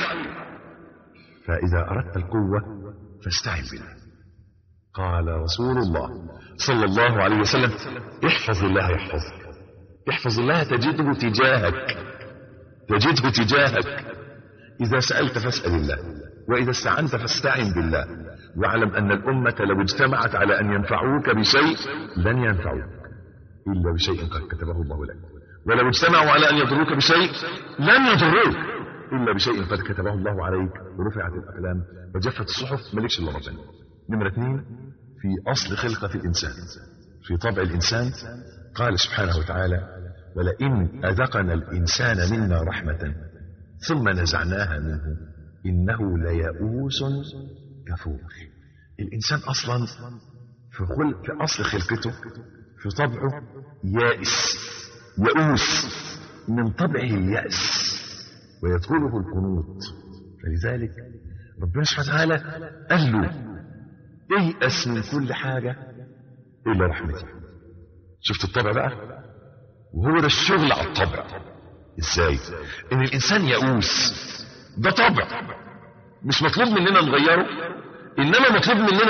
فإذا أردت القوة فاستعن بالله. قال رسول الله صلى الله عليه وسلم احفظ الله يحفظك، احفظ الله تجده تجاهك، تجده تجاهك. إذا سألت فاسأل الله، وإذا استعنت فاستعن بالله، واعلم أن الأمة لو اجتمعت على أن ينفعوك بشيء لن ينفعوك إلا بشيء قد كتبه الله لك، ولو اجتمعوا على أن يضروك بشيء لن يضروك إلا بشيء قد كتبه الله عليك، ورفعت الأقلام وجفت الصحف، ملكش إلا ربنا. نمرة 2 في أصل خلقة الإنسان، في طبع الإنسان. قال سبحانه وتعالى ولئن أذقنا الإنسان منا رحمة ثم نزعناها منه إنه ليئوس كفور. الإنسان أصلا في أصل خلقته في طبعه يائس، يئوس، من طبعه اليأس ويدخله القنوط. فلذلك ربنا سبحانه وتعالى قال له ييأس من كل حاجة إلا رحمته. شفت الطبع بقى؟ وهو ده الشغل على الطبع. ازاي؟ ان الانسان يئوس، ده طبع مش مطلوب مننا نغيره، انما مطلوب مننا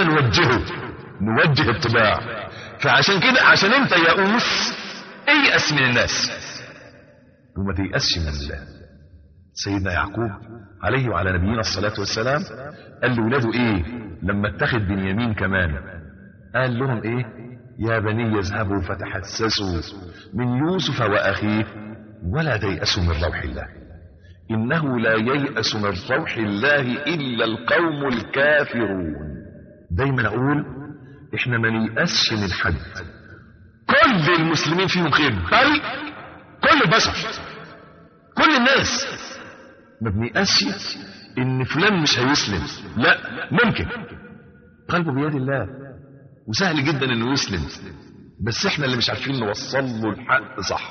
نوجه الطباع. فعشان كده عشان انت يئوس ايأس من الناس وما تيأسش من الله. سيدنا يعقوب عليه وعلى نبينا الصلاة والسلام قال لولاده ايه لما اتخذ بنيامين كمان؟ قال لهم ايه؟ يا بني اذهبوا فتحسسوا من يوسف واخيه ولا تيأسوا من روح الله انه لا ييأس من روح الله الا القوم الكافرون. دايما اقول احنا ما نيأسش من حد، كل المسلمين فيهم خير، بل كل البشر، كل الناس. ما بنيأسش ان فلان مش هيسلم، لا، ممكن قلبه بيد الله، وسهل جدا انه يسلم، بس احنا اللي مش عارفين نوصل له الحق صح.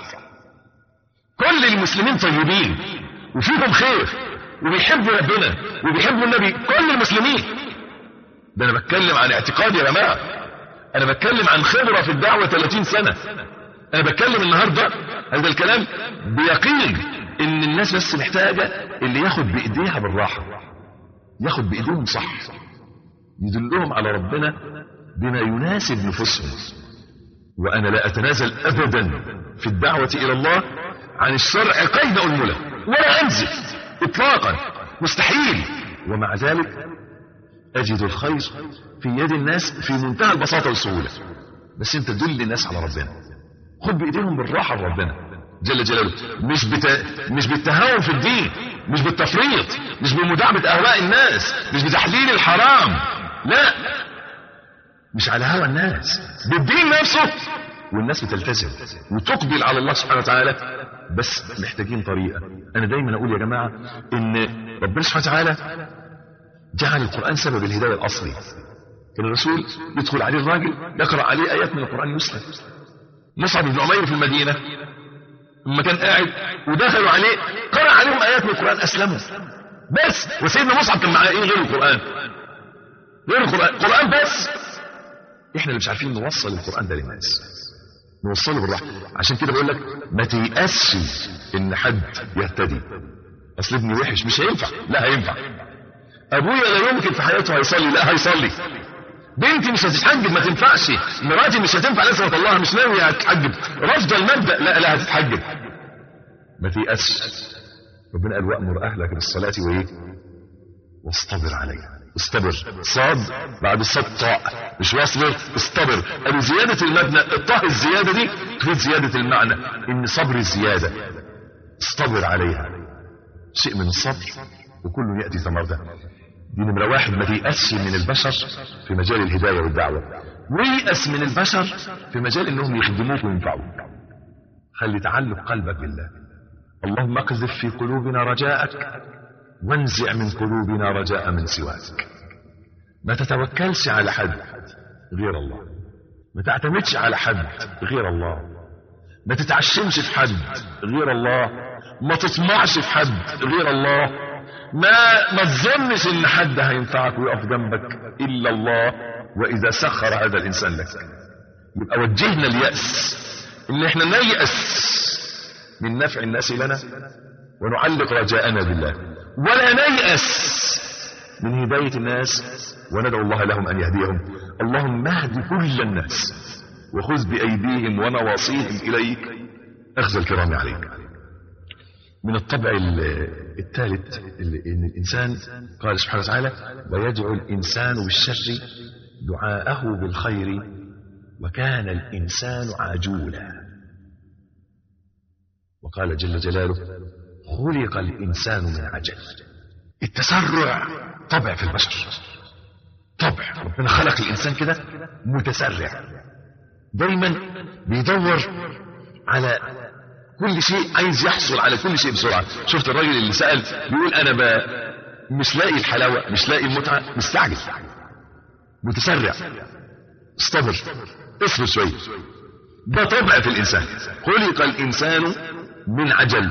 كل المسلمين طيبين وفيهم خير وبيحبوا ربنا وبيحبوا النبي، كل المسلمين. ده انا بتكلم عن اعتقاد يا جماعه، انا بتكلم عن خبره في الدعوه 30 سنه. انا بتكلم النهارده هذا الكلام بيقين ان الناس بس محتاجه اللي ياخد بايديها بالراحه، ياخد بايديهم صح، يدلهم على ربنا بما يناسب نفوسهم. وانا لا اتنازل ابدا في الدعوه الى الله عن الشرع قيد انمله، ولا انزل اطلاقا، مستحيل. ومع ذلك اجد الخير في يد الناس في منتهى البساطه والسهوله. بس انت دل الناس على ربنا، خد بايديهم بالراحه لربنا جل جلاله، مش بالتهاون في الدين، مش بالتفريط، مش بمداعبه اهواء الناس، مش بتحليل الحرام، لا، مش على هوى الناس، بالدين نفسه. والناس بتلتزم وتقبل على الله سبحانه وتعالى. بس محتاجين طريقه. انا دايما اقول يا جماعه ان ربنا سبحانه وتعالى جعل القران سبب الهدايه الاصلي. كان الرسول يدخل عليه الراجل يقرا عليه ايات من القران يسلم. مصعب بن عمير في المدينه لما كان قاعد ودخلوا عليه قرأ عليهم آيات من القرآن أسلموا بس. وسيدنا مصعب كان معاه إيه غير القرآن؟ غير القرآن بس. إحنا اللي مش عارفين نوصل القرآن ده للناس، نوصله بالراحة. عشان كده بقول لك ما تيأسش إن حد يهتدي. أصل ابني وحش مش هينفع، لا هينفع. أبويا لا يمكن في حياته هيصلي، لا هيصلي. بنتي مش هتتحجب، ما تنفعش. مراتي مش هتنفع، لازم الله مش ناوي هتتحجب، رفض المبدأ، لا هتتحجب. ما تيأسش. ربنا قال وأمر أهلك بالصلاة وإيه؟ واصطبر عليها. استبر، صاد بعد الصاد طاء، مش واصبر، استبر. قالوا زيادة المبنى، الطاء الزيادة دي تفيد زيادة المعنى، إن صبر الزيادة. استبر عليها، شيء من الصبر وكل يأتي ثمرته. دي نمرة واحد. ما تيأسش من البشر في مجال الهداية والدعوة، ويأس من البشر في مجال انهم يخدموك وينفعوك. خلي تعلق قلبك بالله. اللهم اقذف في قلوبنا رجاءك وانزع من قلوبنا رجاء من سواك. ما تتوكلش على حد غير الله، ما تعتمدش على حد غير الله، ما تتعشمش في حد غير الله، ما تطمعش في حد غير الله، ما تظنش ان حد هينفعك ويقف جنبك الا الله. واذا سخر هذا الانسان لك، يبقى وجهنا اليأس ان احنا نيأس من نفع الناس لنا ونعلق رجاءنا بالله، ولا نيأس من هداية الناس وندعو الله لهم ان يهديهم. اللهم اهد كل الناس وخذ بأيديهم ونواصيهم اليك اخذ الكرام عليك. من الطبع الثالث ان الانسان قال سبحانه وتعالى ويدعو الانسان بالشر دعاءه بالخير وكان الانسان عجولا. وقال جل جلاله خلق الانسان من عجل. التسرع طبع في البشر، طبع. ربنا خلق الانسان كده متسرع، دايما بيدور على كل شيء، عايز يحصل على كل شيء بسرعة. شفت الراجل اللي سأل بيقول أنا مش لاقي الحلاوة، مش لاقي المتعة، مستعجل، متسرع. استبر، اصبر شوية. ده طبع في الإنسان. خلق الإنسان من عجل.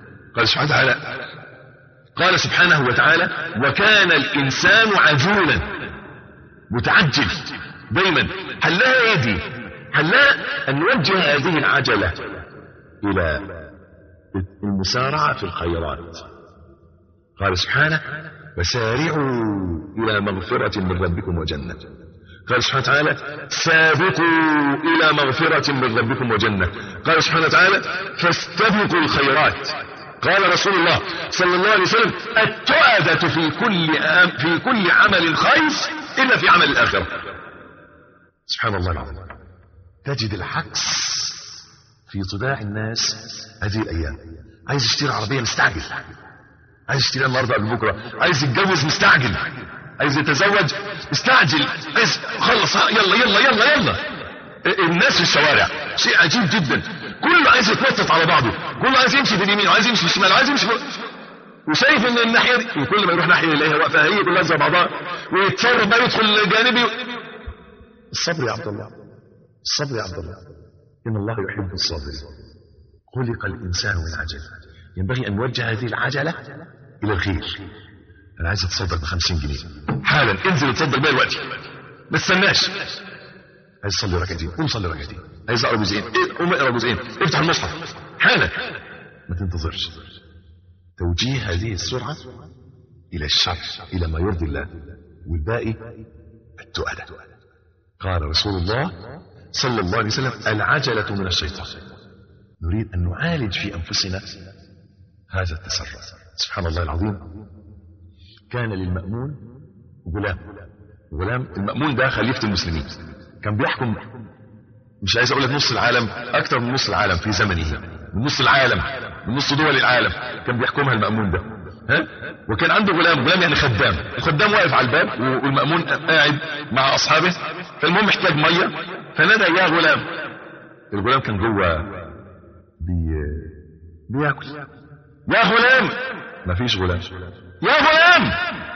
قال سبحانه وتعالى وكان الإنسان عجولا، متعجل دايما. حلها يدي، حلها أن نوجه هذه العجلة إلى المسارعة في الخيرات. قال سبحانه وسارعوا إلى مغفرة من ربكم وجنة. قال سبحانه وتعالى سابقوا إلى مغفرة من ربكم وجنة. قال سبحانه وتعالى فاستبقوا الخيرات. قال رسول الله صلى الله عليه وسلم التؤدة في كل عمل خير إلا في عمل الآخرة. سبحان الله العظيم. تجد العكس في طباع الناس هذه الأيام. عايز يشتري عربية مستعجل، عايز يشتري النهارده قبل بكرة، عايز يتجوز مستعجل، عايز يتزوج مستعجل، عايز خلص يلا يلا يلا يلا. الناس في الشوارع شيء عجيب جدا، كله عايز يتنطط على بعضه، كله عايز يمشي في اليمين وعايز يمشي في الشمال وعايز يمشي وشايف ان الناحيه دي وكل ما يروح ناحيه يلاقيها واقفه هي كلها زي بعضها ويتصرف بقى يدخل جانبي. الصبر يا عبد الله، الصبر يا عبد الله، ان الله يحب الصابرين. خلق الانسان من عجل، ينبغي ان نوجه هذه العجله الى الخير. انا عايز اتصدق ب50 جنيه حالا، انزل اتصدق بيها دلوقتي ما تستناش. عايز اصلي ركعتين، قوم صلي ركعتين. عايز اقرا جزئين، قوم اقرا جزئين. افتح المصحف حالا، ما تنتظرش. توجيه هذه السرعه الى الشر، الى ما يرضي الله، والباقي التؤدى. قال رسول الله صلى الله عليه وسلم: العجله من الشيطان. نريد ان نعالج في انفسنا هذا التسرع. سبحان الله العظيم، كان للمأمون غلام. المأمون ده خليفة المسلمين، كان بيحكم مش عايز اقول لك نص العالم، اكتر من نص العالم في زمنه، من نص العالم، من نص دول العالم كان بيحكمها المأمون ده. وكان عنده غلام يعني خدام. الخدام واقف على الباب والمأمون قاعد مع اصحابه، فالمهم محتاج ميه فنادى: يا غلام. الغلام كان جوه بياكل. يا غلام، مفيش غلام. يا غلام.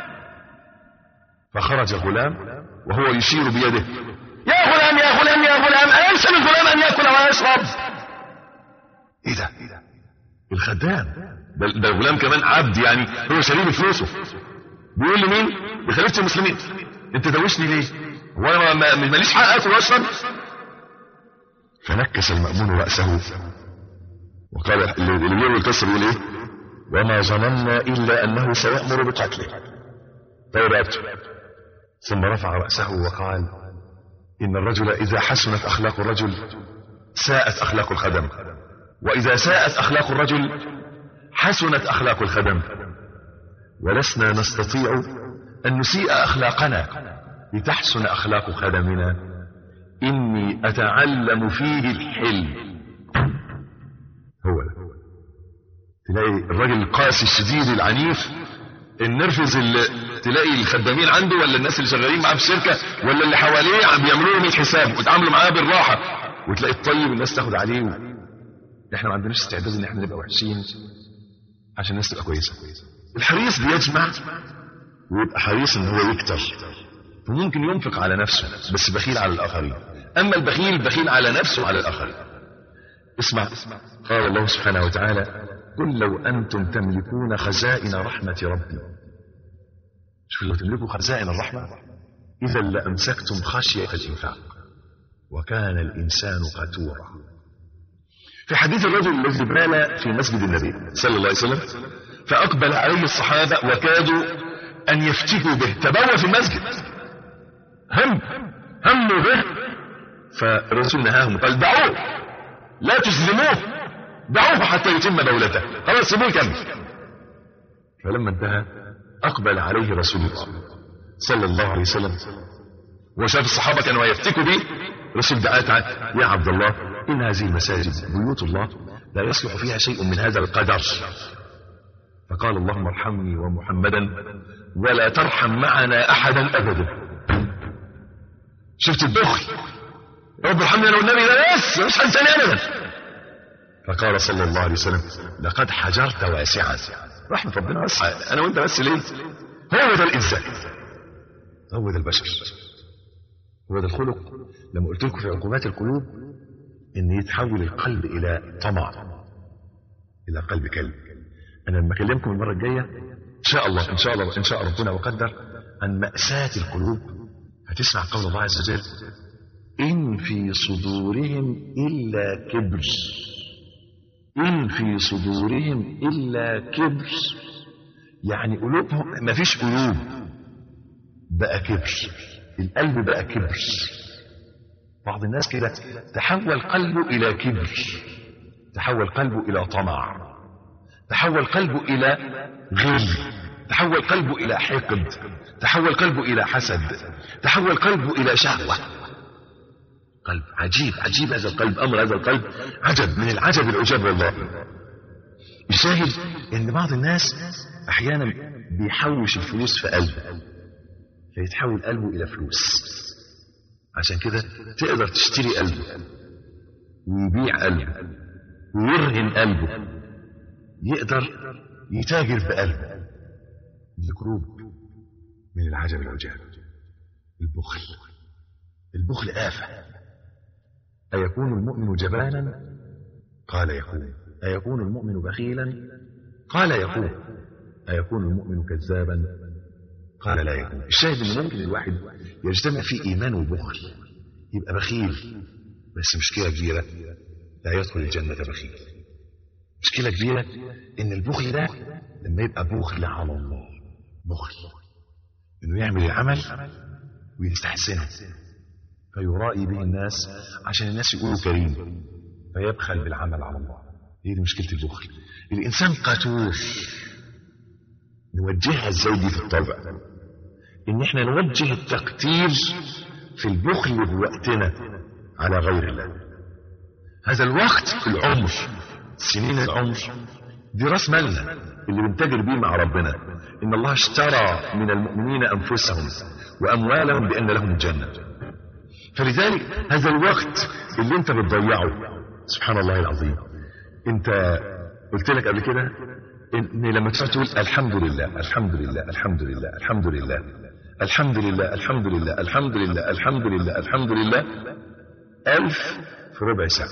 فخرج غلام وهو يشير بيده: يا غلام يا غلام يا غلام، أليس للغلام أن يأكل ويشرب؟ إيه ده؟ الخدام ده الغلام كمان عبد، يعني هو شريك فلوسه. بيقول لمين؟ لخليفة المسلمين: أنت دوشني ليه؟ هو أنا ماليش حق آكل وأشرب؟ فنكس المأمون رأسه وقال: اللي بيقول القصة بيقول إيه؟ وما ظننا إلا أنه سيأمر بقتله. فرأته ثم رفع رأسه وقال: إن الرجل إذا حسنت أخلاق الرجل ساءت أخلاق الخدم، وإذا ساءت أخلاق الرجل حسنت أخلاق الخدم، ولسنا نستطيع أن نسيء أخلاقنا لتحسن أخلاق خدمنا. إني أتعلم فيه الحلم. هو تلاقي الراجل القاسي الشديد العنيف النرفز اللي تلاقي الخدامين عنده ولا الناس اللي شغالين معاه في الشركه ولا اللي حواليه عم بيعملوا لهم الحساب ويتعاملوا معاه بالراحه، وتلاقي الطيب الناس تاخد عليه. احنا ما عندناش استعداد ان احنا نبقى وحشين عشان الناس تبقى كويسه. الحريص بيجمع ويبقى حريص ان هو يكتر، فممكن ينفق على نفسه بس بخيل على الاخرين. اما البخيل بخيل على نفسه وعلى الاخرين. اسمع، قال الله سبحانه وتعالى: قل لو أنتم تملكون خزائن رحمة ربي. شوفوا، لو تملكوا خزائن الرحمة إذا لأمسكتم خشية الإنفاق وكان الإنسان قتورا. في حديث الرجل الذي بال في مسجد النبي صلى الله عليه وسلم فأقبل عليه الصحابة وكادوا أن يفتكوا به، تبول في المسجد، هموا به، فالرسول نهاهم قال: دعوه، لا تسلموه، دعوه حتى يتم بولته، خلاص سيبوه يكمل. فلما انتهى أقبل عليه رسول الله صلى الله عليه وسلم وشاف الصحابة كانوا يفتكوا به. رسول دعاه: تعالى يا عبد الله، إن هذه المساجد بيوت الله لا يصلح فيها شيء من هذا القدر. فقال: اللهم ارحمني ومحمدا ولا ترحم معنا أحدا أبدا. شفت البخل؟ رب ارحمني أنا والنبي، لا بس مش هنساني أبدا. فقال صلى الله عليه وسلم: لقد حجرت واسعا. رحمة ربنا واسعة، أنا وأنت بس ليه؟ هو ده الإنسان، هو ده البشر، هو ده الخلق. لما قلت لكم في عقوبات القلوب إن يتحول القلب إلى طمع، إلى قلب كلب. أنا لما أكلمكم المرة الجاية إن شاء الله إن شاء ربنا وقدر عن مأساة القلوب، هتسمع قول الله عز وجل: إن في صدورهم إلا كبر. إن في صدورهم إلا كبر، يعني قلوبهم ما فيش قلوب، بقى كبر، القلب بقى كبر. بعض الناس كده تحول قلبه إلى كبر، تحول قلبه إلى طمع، تحول قلبه إلى غل، تحول قلبه إلى حقد، تحول قلبه إلى حسد، تحول قلبه إلى شهوة. قلب عجيب هذا القلب، أمر هذا القلب عجب من العجب العجاب والله. يشاهد ان بعض الناس احيانا بيحوش الفلوس في قلبه فيتحول قلبه الى فلوس. عشان كده تقدر تشتري قلبه ويبيع قلبه ويرهن قلبه، يقدر يتاجر بقلبه. الكروب من العجب العجاب. البخل آفة. أيكون المؤمن جبانا؟ قال يكون. أيكون المؤمن بخيلا؟ قال يكون. أيكون المؤمن كذابا؟ قال لا يكون. الشاهد ان ممكن الواحد يجتمع في إيمان وبخل، يبقى بخيل، بس مشكلة كبيرة، لا يدخل الجنة بخيل. مشكلة كبيرة ان البخل ده لما يبقى بخل على الله، بخل انه يعمل العمل ويستحسنه فيرائي به الناس عشان الناس يقولوا كريم، فيبخل بالعمل على الله. هي دي مشكلة البخل. الإنسان قتول. نوجهها ازاي دي في الطبع؟ ان احنا نوجه التقتير في البخل بوقتنا على غير الله. هذا الوقت في العمر، سنين العمر دي راس مالنا اللي بنتاجر بيه مع ربنا. ان الله اشترى من المؤمنين انفسهم واموالهم بان لهم الجنة. فلذلك هذا الوقت اللي انت بتضيعه، سبحان الله العظيم، انت قلت لك قبل كده ان لما تقول الحمد لله الحمد لله الحمد لله الحمد لله الحمد لله الحمد لله الحمد لله الحمد لله الحمد لله 1000 في ربع ساعة.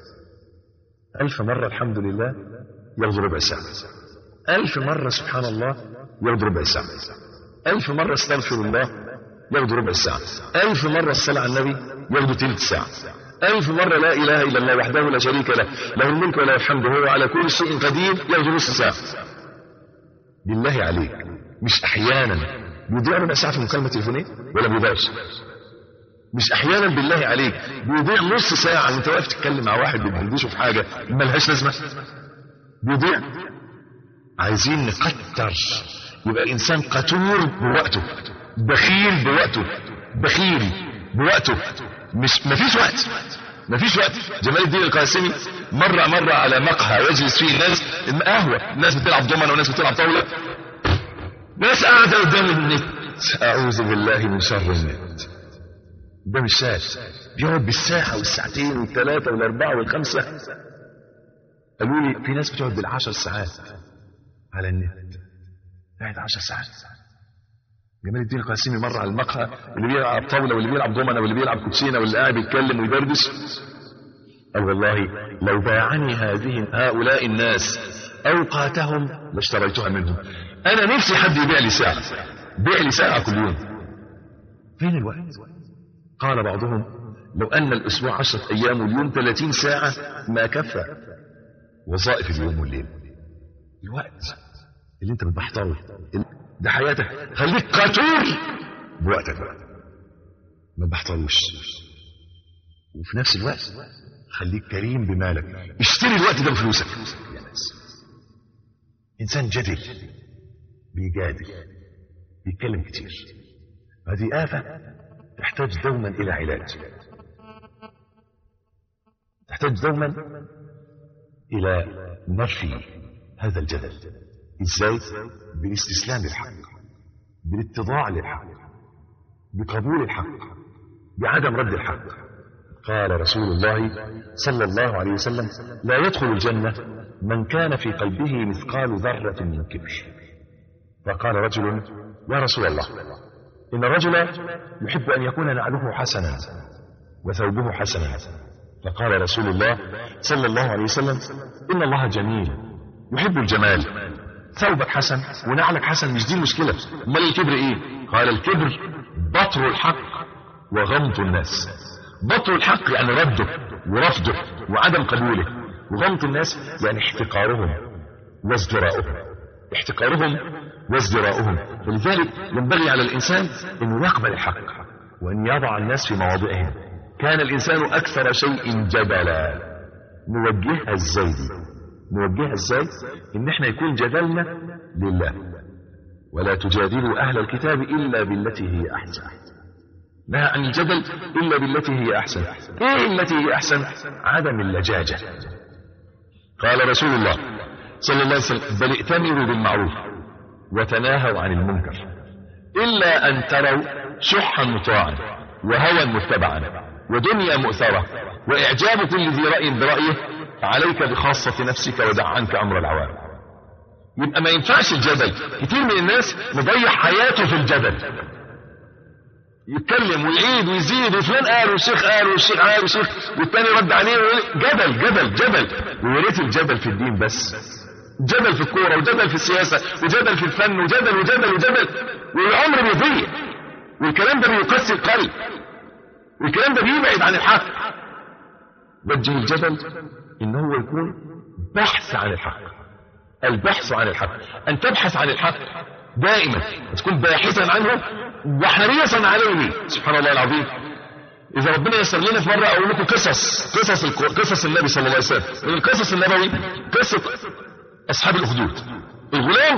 1000 مرة الحمد لله ياخذ ربع ساعة. 1000 مرة سبحان الله ياخذ ربع ساعة. 1000 مرة استغفر الله ياخذ ربع ساعة. 1000 مرة الصلاة على النبي ياخذ ثلث ساعة. 1000 مرة لا إله إلا الله وحده لا شريك له، له الملك وله الحمد وهو على كل شيء قدير، ياخذ نص ساعة. بالله عليك، مش أحيانا بيضيع ربع ساعة في مكالمة تليفونية ولا بيضيعش؟ مش أحيانا بالله عليك بيضيع نص ساعة وأنت واقف تتكلم مع واحد بيدردشه في حاجة ملهاش لازمة؟ بيضيع. عايزين نكتر، يبقى الإنسان قتور بوقته، بخيل بوقته، بخيل بوقته، مش مفيش وقت. جمال الدين القاسمي مرة على مقهى يجلس فيه الناس، قهوة، الناس بتلعب دومنة وناس بتلعب طاولة، ناس قاعدة قدام النت، أعوذ بالله من شر النت. ده مش شاف، بيقعد بالساعة والساعتين والثلاثة والأربعة والخمسة. قالوا لي في ناس بتقعد بالعشر ساعات على النت، قاعد 10 ساعات. جمال الدين القاسمي مر على المقهى، اللي بيلعب طاولة واللي بيلعب دومنة واللي بيلعب كوتشينة واللي قاعد يتكلم ويدردش، قال والله لو باعني هؤلاء الناس أوقاتهم لاشتريتها منهم. أنا نفسي حد يبيع لي ساعة، بيع لي ساعة كل يوم. فين الوقت؟ قال بعضهم لو أن الأسبوع 10 أيام واليوم 30 ساعة ما كفى وظائف اليوم والليل. الوقت اللي انت بتحتوي ده حياتك، خليك قاتور بوقتك بقى، ما بحتروش. وفي نفس الوقت خليك كريم بمالك، اشتري الوقت ده بفلوسك يا ناس. انسان جدل، بيجادل، بيتكلم كتير، هذه آفة تحتاج دوما إلى علاج، تحتاج دوما إلى نفي هذا الجدل. ازاي؟ بالاستسلام للحق، بالاتضاع للحق، بقبول الحق، بعدم رد الحق. قال رسول الله صلى الله عليه وسلم لا يدخل الجنة من كان في قلبه مثقال ذرة من كبر. فقال رجل يا رسول الله إن الرجل يحب أن يكون نعله حسنا وثوبه حسنا. فقال رسول الله صلى الله عليه وسلم إن الله جميل يحب الجمال، ثوبك حسن ونعلك حسن مش دي المشكلة، امال الكبر ايه؟ قال الكبر بطر الحق وغمط الناس. بطر الحق يعني رده ورفضه وعدم قبوله، وغمط الناس يعني احتقارهم وازدراؤهم، احتقارهم وازدراؤهم. ولذلك ينبغي على الإنسان أن يقبل الحق وأن يضع الناس في مواضعهم. كان الإنسان أكثر شيء جدلا. نوجهها ازاي دي؟ نوجهها ازاي؟ ان احنا يكون جدلنا لله، ولا تجادلوا اهل الكتاب الا بالتي هي احسن. نهى عن الجدل الا بالتي هي احسن. ايه التي هي احسن؟ عدم اللجاجة. قال رسول الله صلى الله عليه وسلم بل ائتمروا بالمعروف وتناهوا عن المنكر الا ان تروا شحا مطاعا وهوى متبعا ودنيا مؤثرة واعجاب كل ذي رأي برأيه، فعليك بخاصة نفسك ودع عنك أمر العوام. يبقى ما ينفعش الجدل. كتير من الناس مضيع حياته في الجدل، يتكلم ويعيد ويزيد، وفلان قال والشيخ قال والشيخ قال والشيخ والتاني رد عليه، جدل جدل جدل. ويا ريت الجدل في الدين بس، جدل في الكوره وجدل في السياسه وجدل في الفن وجدل وجدل وجدل، والعمر بيضيع، والكلام ده بيقسي القلب، والكلام ده بيبعد عن الحق. وجه الجدل ان هو يكون بحث عن الحق، البحث عن الحق، ان تبحث عن الحق دائما، تكون باحثا عنه وحريصا عليه. سبحان الله العظيم. اذا ربنا يسر لنا في مره اقول لكم قصص النبي صلى الله عليه وسلم. من القصص النبوي قصه اصحاب الاخدود. الغلام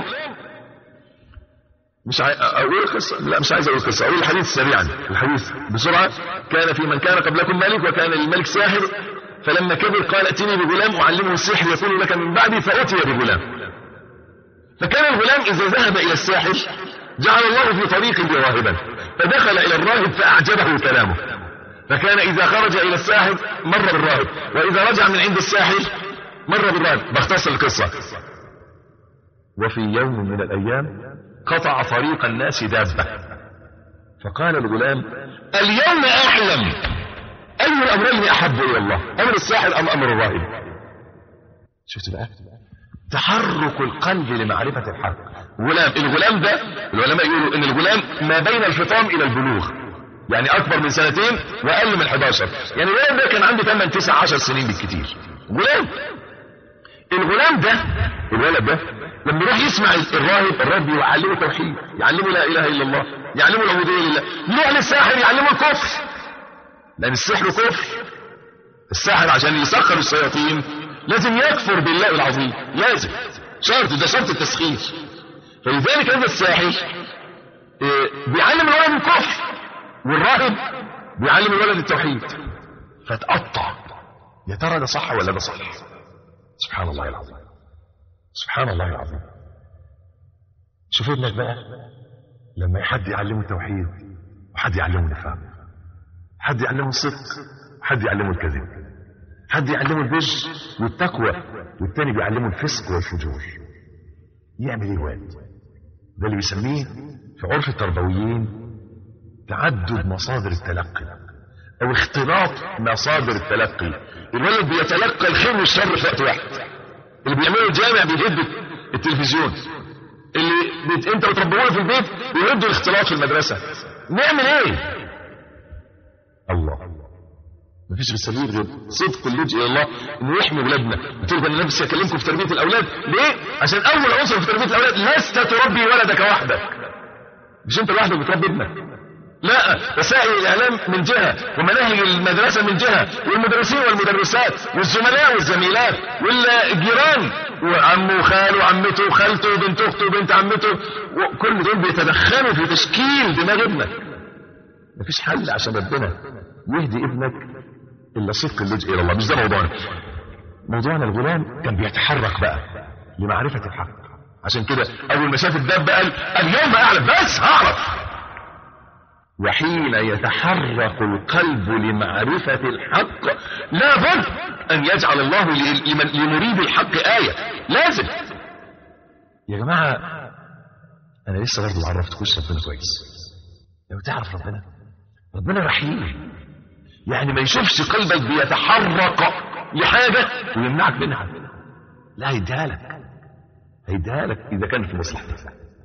اقول قصه، لا مش عايز اقول قصه، اقول الحديث سريعا، الحديث بسرعه. كان في من كان قبلكم ملك، وكان للملك ساحر، فلما كبر قال ائتني بغلام اعلمه السحر يكون لك من بعدي، فاتي بغلام. فكان الغلام اذا ذهب الى الساحر جعل الله في طريقه راهبا، فدخل الى الراهب فاعجبه كلامه، فكان اذا خرج الى الساحر مر بالراهب، واذا رجع من عند الساحر مر بالراهب. بختصر القصه. وفي يوم من الايام قطع طريق الناس دابه، فقال الغلام اليوم اعلم اي الامرين احب الى الله، امر الساحر ام امر الراهب. شفت بقى تحرك القلب لمعرفة الحق. الغلام ده العلماء يقولوا ان الغلام ما بين الفطام الى البلوغ، يعني اكبر من 2 واقل من 11. يعني الولد ده كان عنده 8 9 10 سنين بالكتير. الغلام ده الولد ده لما يروح يسمع الراهب يعلمه توحيد، يعلمه لا اله الا الله، يعلمه العبوديه لله. يروح للساحر يعلمه الكفر، لان السحر كفر. الساحر عشان يسخر الشياطين لازم يكفر بالله العظيم، لازم، ده شرط التسخير. فلذلك هذا الساحر بيعلم الولد الكفر، والراهب بيعلم الولد التوحيد. فتقطع، يا ترى ده صح ولا ده صح؟ سبحان الله العظيم، سبحان الله العظيم. شوف ابنك بقى لما حد يعلمه التوحيد وحد يعلمه النفاق، حد يعلمه الصدق وحد يعلمه الكذب، حد يعلمه البر والتقوى والتاني بيعلمه الفسق والفجور. يعمل ايه الوالد؟ ده اللي بيسميه في عرف التربويين تعدد مصادر التلقي او اختلاط مصادر التلقي. الولد بيتلقى الخير والشر في وقت واحد. اللي بيعمله الجامع بيهد التلفزيون، اللي انت بتربوه في البيت بيهدوا الاختلاط في المدرسه. نعمل ايه؟ الله مفيش بالسبيل غير صدق اللجوء الى الله، انه يحمي ولادنا. قلت لكم انا نفسي اكلمكم في تربيه الاولاد. ليه؟ عشان اول عنصر في تربيه الاولاد لست تربي ولدك وحدك، مش انت لوحدك بتربي ابنك، لا، وسائل الاعلام من جهه، ومناهج المدرسه من جهه، والمدرسين والمدرسات والزملاء والزميلات والجيران وعمه وخاله وعمته وخالته وبنت اخته وبنت عمته، وكل دول بيتدخلوا في تشكيل دماغ ابنك. مفيش حل عشان ربنا يهدي ابنك الا صدق اللجوء الى الله. مش ده موضوعنا. الغلام كان بيتحرك بقى لمعرفه الحق. عشان كده اول ما شاف الدابه قال اليوم اعلم، بس هعرف. وحين يتحرك القلب لمعرفه الحق لابد ان يجعل الله لمريد الحق ايه. لازم يا جماعه. انا لسه برضه ما عرفتكوش ربنا كويس. لو تعرف ربنا رحيم، يعني ما يشوفش قلبك بيتحرك لحاجة ويمنعك منها، لا، هيديها لك إذا كان في مصلحتك،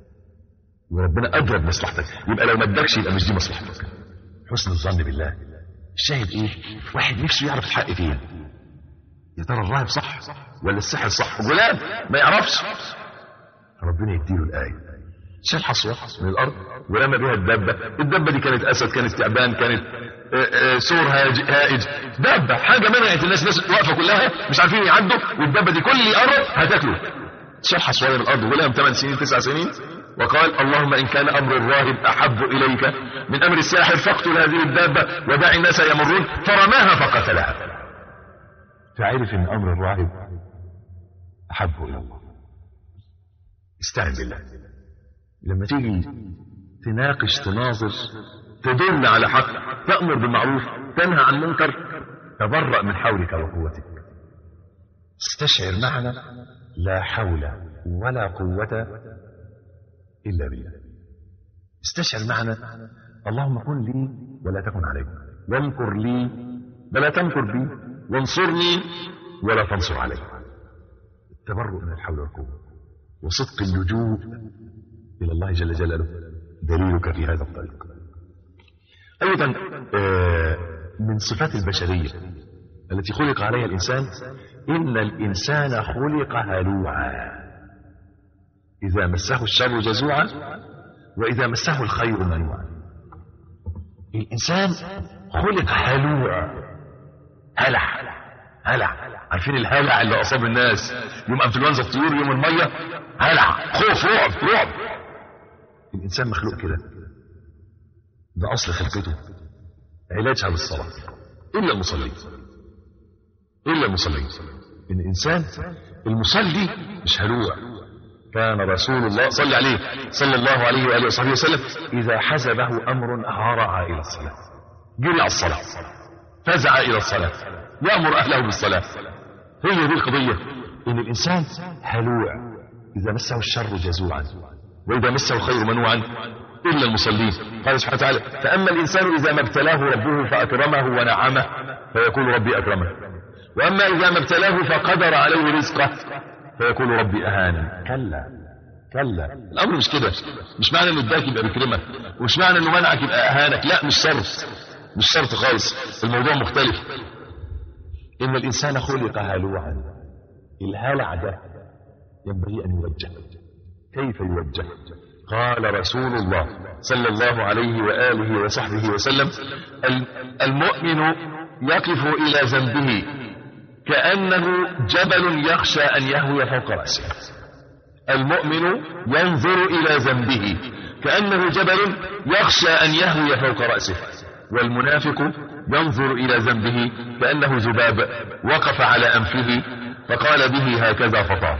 وربنا أدرى بمصلحتك. يبقى لو ما ادكش يبقى مش دي مصلحتك. حسن الظن بالله. الشاهد ايه؟ واحد نفسه يعرف الحق فين. يا ترى الراهب صح ولا السحر صح؟ غلام ما يعرفش، ربنا يديله الآية. شال حصوة من الأرض ورمى بها الدبة دي كانت أسد، كانت تعبان، كانت سور هائج، دبة، حاجة منعت الناس واقفة كلها مش عارفين يعدوا، والدبة دي كل اللي يقرب هتاكله. شال حصوة من الأرض. غلام 8 سنين 9 سنين، وقال اللهم إن كان أمر الراهب أحب إليك من أمر الساحر فاقتل هذه الدابة ودع الناس يمرون، فرماها فقتلها. فعرف إن أمر الراهب أحب إلى الله. استعن بالله. لما تيجي تناقش، تناظر، تدل على حق، تأمر بالمعروف، تنهى عن منكر، تبرأ من حولك وقوتك. استشعر معنى لا حول ولا قوة إلا بالله. استشعر معنى اللهم كن لي ولا تكن علي، وامكر لي ولا تمكر بي، وانصرني ولا تنصر علي. التبرؤ من الحول والقوة وصدق اللجوء إلى الله جل جلاله دليلك في هذا الطريق. أيضا من صفات البشرية التي خلق عليها الإنسان إن الإنسان خلق هلوعا، إذا مسه الشر جزوعا وإذا مسه الخير منوعا. الإنسان خلق هلوع، هلع. عارفين الهلع اللي أصاب الناس يوم أنفلونزا الطيور، يوم المية، هلع، خوف، رعب. الإنسان مخلوق كده، ده أصل خلقته. علاجها بالصلاة إلا المصلين. إن الإنسان المصلي مش هلوع. كان رسول الله صلى عليه صلى الله عليه وآله وصحبه وسلم إذا حزبه أمر هرع إلى الصلاة، جري على الصلاة، فزع إلى الصلاة، يأمر أهله بالصلاة. هي دي القضية، إن الإنسان هلوع، إذا مسه الشر جزوعا وإذا مسه الخير منوعا إلا المصلين. قال سبحانه وتعالى: فأما الإنسان إذا ما ابتلاه ربه فأكرمه ونعمه فيقول ربي أكرمه، وأما إذا ما ابتلاه فقدر عليه رزقه فيقول ربي أهانه. كلا، الأمر مش كده. مش معنى إنه اداك يبقى بيكرمك، ومش معنى إنه منعك يبقى أهانك. لا، مش شرط خالص. الموضوع مختلف. إن الإنسان خلق هلوعا. الهلع ده ينبغي أن يوجه. كيف يوجه؟ قال رسول الله صلى الله عليه وآله وصحبه وسلم: المؤمن يقف إلى ذنبه كأنه جبل يخشى أن يهوي فوق رأسه. المؤمن ينظر إلى ذنبه كأنه جبل يخشى أن يهوي فوق رأسه، والمنافق ينظر إلى ذنبه كأنه ذباب وقف على أنفه فقال به هكذا فطار.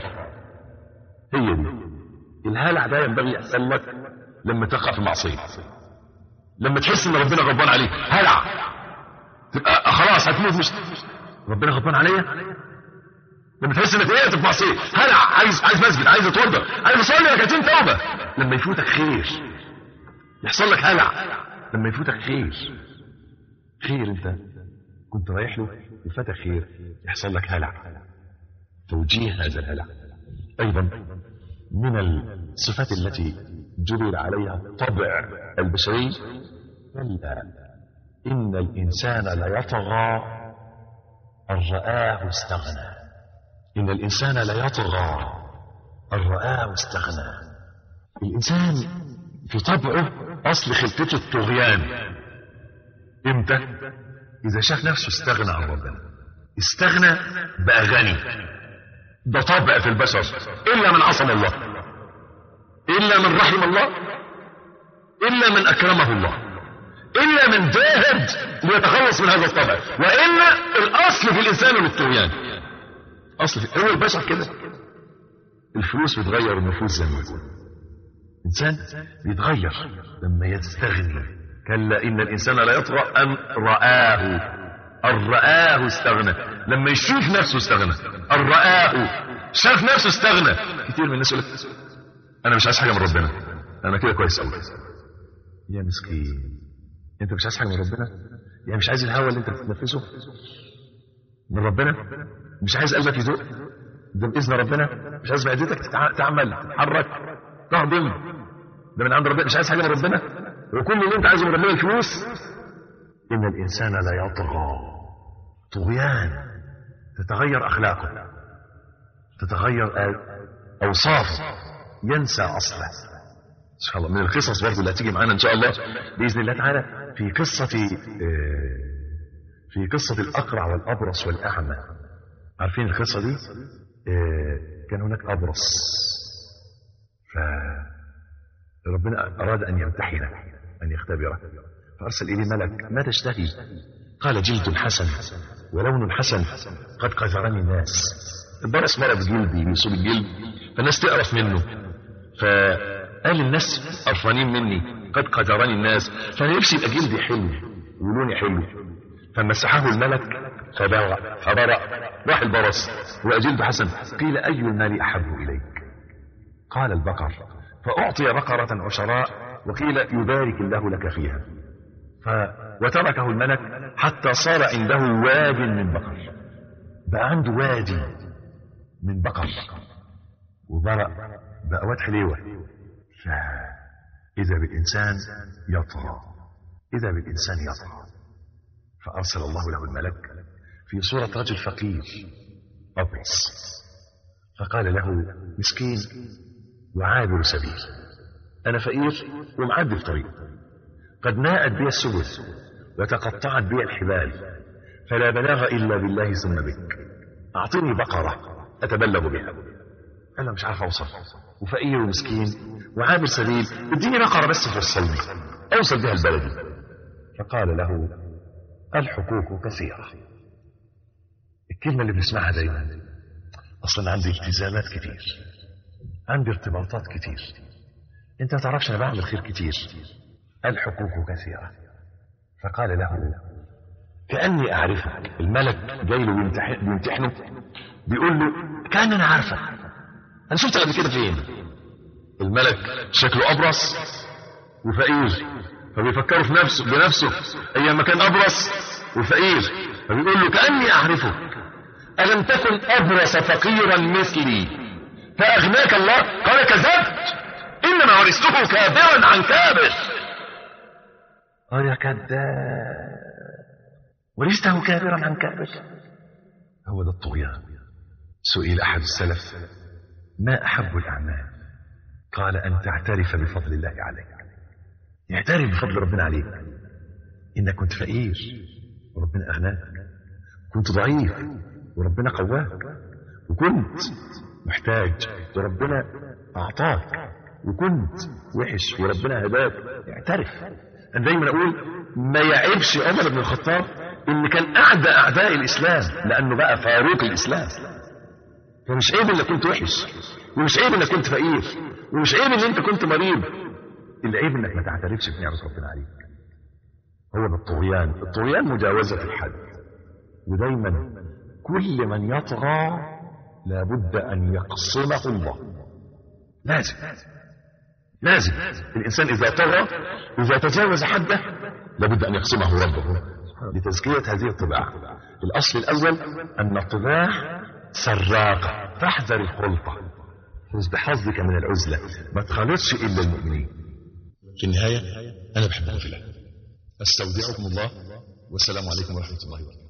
هي دي الهلع. ده ينبغي يحصل لك لما تقع في معصية، لما تحس ان ربنا غضبان عليك. هلع، تبقى خلاص هتموت، مش ربنا غضبان عليا. لما تحس انك وقعت في معصية، هلع، عايز مسجد، عايز اتوضى، عايز اصلي ركعتين توبة. لما يفوتك خير يحصل لك هلع. لما يفوتك خير انت كنت رايح له يفوتك خير، يحصل لك هلع. توجيه هذا الهلع. ايضا من الصفات التي جبل عليها طبع البشري: كلا إن الإنسان ليطغى أن رآه استغنى. إن الإنسان ليطغى أن رآه استغنى. الإنسان في طبعه أصل خلقته الطغيان. إمتى؟ إذا شاف نفسه استغنى عن ربنا، استغنى بقى غني. ده طبع في البشر، إلا من عصم الله، إلا من رحم الله، إلا من أكرمه الله، إلا من جاهد ليتخلص من هذا الطبع. وإن الأصل في الإنسان للطغيان. هو البشر كده. الفلوس بتغير النفوس زي ما يقول. الإنسان بيتغير لما يستغني. كلا إن الإنسان لا يطغى أن رآه استغنى. لما يشوف نفسه استغنى. أن رآه، شاف نفسه استغنى. كتير من الناس يقول لك أنا مش عايز حاجة من ربنا، أنا كده كويس أوي. يا مسكين، أنت مش عايز حاجة من ربنا؟ يعني مش عايز الهواء اللي أنت بتتنفسه من ربنا؟ مش عايز قلبك يدق ده بإذن ربنا؟ مش عايز معدتك تعمل تتحرك تهضم ده من عند ربنا؟ مش عايز حاجة من ربنا؟ وكل اللي أنت عايزه من ربنا الفلوس. إن الإنسان لا يطغى طغيان، تتغير أخلاقه، تتغير أوصافه، ينسى أصله. إن شاء الله من القصص برضه اللي هتيجي معانا إن شاء الله بإذن الله تعالى في قصة الأقرع والأبرص والأعمى. عارفين القصة دي؟ كان هناك أبرص، فربنا أراد أن يمتحنه، أن يختبره، فأرسل إليه ملك: ما تشتهي؟ قال: جلد حسن ولون حسن قد قذرني الناس. البرص مرض جلدي بيصيب الجلد، فالناس تقرف منه، فقال الناس قرفانين مني، قد قذرني الناس، فأنا نفسي يبقى جلدي حلو ولوني حلو. فمسحه الملك فبرأ راح البرص وأجلد حسن. قيل: أي المال أحب إليك؟ قال البقر، فأعطي بقرة عشراء وقيل يبارك الله لك فيها. وتركه الملك حتى صار عنده واد من بقر، بقى عنده وادي من بقر وبرأ بقى واد حليوة. إذا بالإنسان يطغى، إذا بالإنسان يطغى. فأرسل الله له الملك في صورة رجل فقير أبرص، فقال له مسكين وعابر سبيل، أنا فقير ومعدي في طريق، قد ناءت بي السبل وتقطعت بي الحبال، فلا بلاغ إلا بالله ثم بك، أعطني بقرة أتبلغ بها. أنا مش عارف أوصل، وفقير ومسكين وعابر سبيل، اديني بقرة بس توصلني أوصل بها البلد. فقال له الحقوق كثيرة. الكلمة اللي بنسمعها دايما، أصلا عندي التزامات كتير، عندي ارتباطات كتير، انت ما تعرفش انا بعمل خير كتير. الحقوق كثيرة. فقال له كأني أعرفك. الملك جاي له بيمتحنه، بيقول له كأن أنا عارفك، أنا شفتك قبل كده فين؟ الملك شكله أبرص وفقير، فبيفكروا في بنفسه أيام ما كان أبرص وفقير، فبيقول له كأني أعرفك، ألم تكن أبرص فقيرا مثلي فأغناك الله؟ قال كذبت، إنما ورثته كابرا عن كابر. قال يا كذاب، ورثته كابرا عن كابر. هو ده الطغيان. سئل أحد السلف ما أحب الأعمال؟ قال أن تعترف بفضل الله عليك، يعترف بفضل ربنا عليك، إنك كنت فقير وربنا أغناك، كنت ضعيف وربنا قواك، وكنت محتاج وربنا أعطاك، وكنت وحش وربنا هداك. اعترف. أنا دايما أقول ما يعيبش عمر بن الخطاب إن كان أعداء الإسلام، لأنه بقى فاروق الإسلام. فمش عيب إنك كنت وحش، ومش عيب إنك كنت فقير، ومش عيب إن أنت كنت مريض، العيب إنك ما تعترفش بنعمة ربنا عليك. هو ده الطغيان. الطغيان مجاوزة الحد. ودايما كل من يطغى لابد أن يقصمه الله. لازم الإنسان إذا طغى، إذا تجاوز حده، لابد أن يقصمه ربه لتزكية هذه الطباع. الأصل الأول أن الطباع سراقة، فاحذر الخلطة، فوز بحظك من العزلة، ما تخالطش إلا المؤمنين. في النهاية أنا بحبكم في الله، أستودعكم الله، والسلام عليكم ورحمة الله وبركاته.